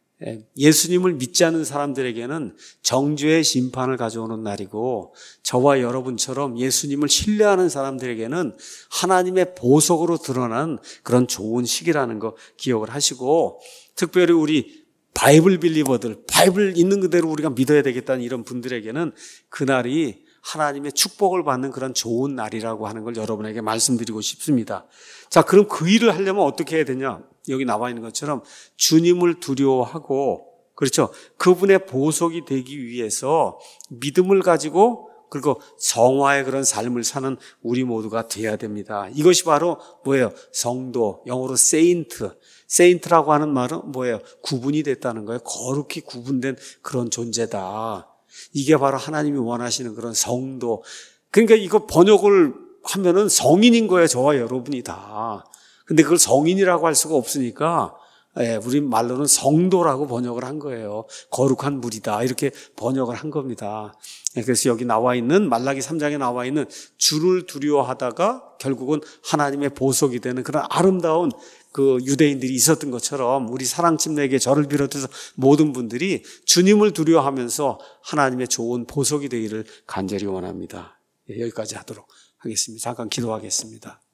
예수님을 믿지 않는 사람들에게는 정죄의 심판을 가져오는 날이고 저와 여러분처럼 예수님을 신뢰하는 사람들에게는 하나님의 보석으로 드러난 그런 좋은 시기라는 거 기억을 하시고 특별히 우리 바이블 빌리버들, 바이블 있는 그대로 우리가 믿어야 되겠다는 이런 분들에게는 그날이 하나님의 축복을 받는 그런 좋은 날이라고 하는 걸 여러분에게 말씀드리고 싶습니다. 자, 그럼 그 일을 하려면 어떻게 해야 되냐? 여기 나와 있는 것처럼 주님을 두려워하고 그렇죠? 그분의 보석이 되기 위해서 믿음을 가지고 그리고 성화의 그런 삶을 사는 우리 모두가 돼야 됩니다. 이것이 바로 뭐예요? 성도, 영어로 세인트. 세인트라고 하는 말은 뭐예요? 구분이 됐다는 거예요. 거룩히 구분된 그런 존재다. 이게 바로 하나님이 원하시는 그런 성도. 그러니까 이거 번역을 하면은 성인인 거예요. 저와 여러분이 다. 근데 그걸 성인이라고 할 수가 없으니까 우리 말로는 성도라고 번역을 한 거예요. 거룩한 무리다 이렇게 번역을 한 겁니다. 그래서 여기 나와 있는 말라기 3장에 나와 있는 주를 두려워하다가 결국은 하나님의 보석이 되는 그런 아름다운 그 유대인들이 있었던 것처럼 우리 사랑침례에게 저를 비롯해서 모든 분들이 주님을 두려워하면서 하나님의 좋은 보석이 되기를 간절히 원합니다. 여기까지 하도록 하겠습니다. 잠깐 기도하겠습니다.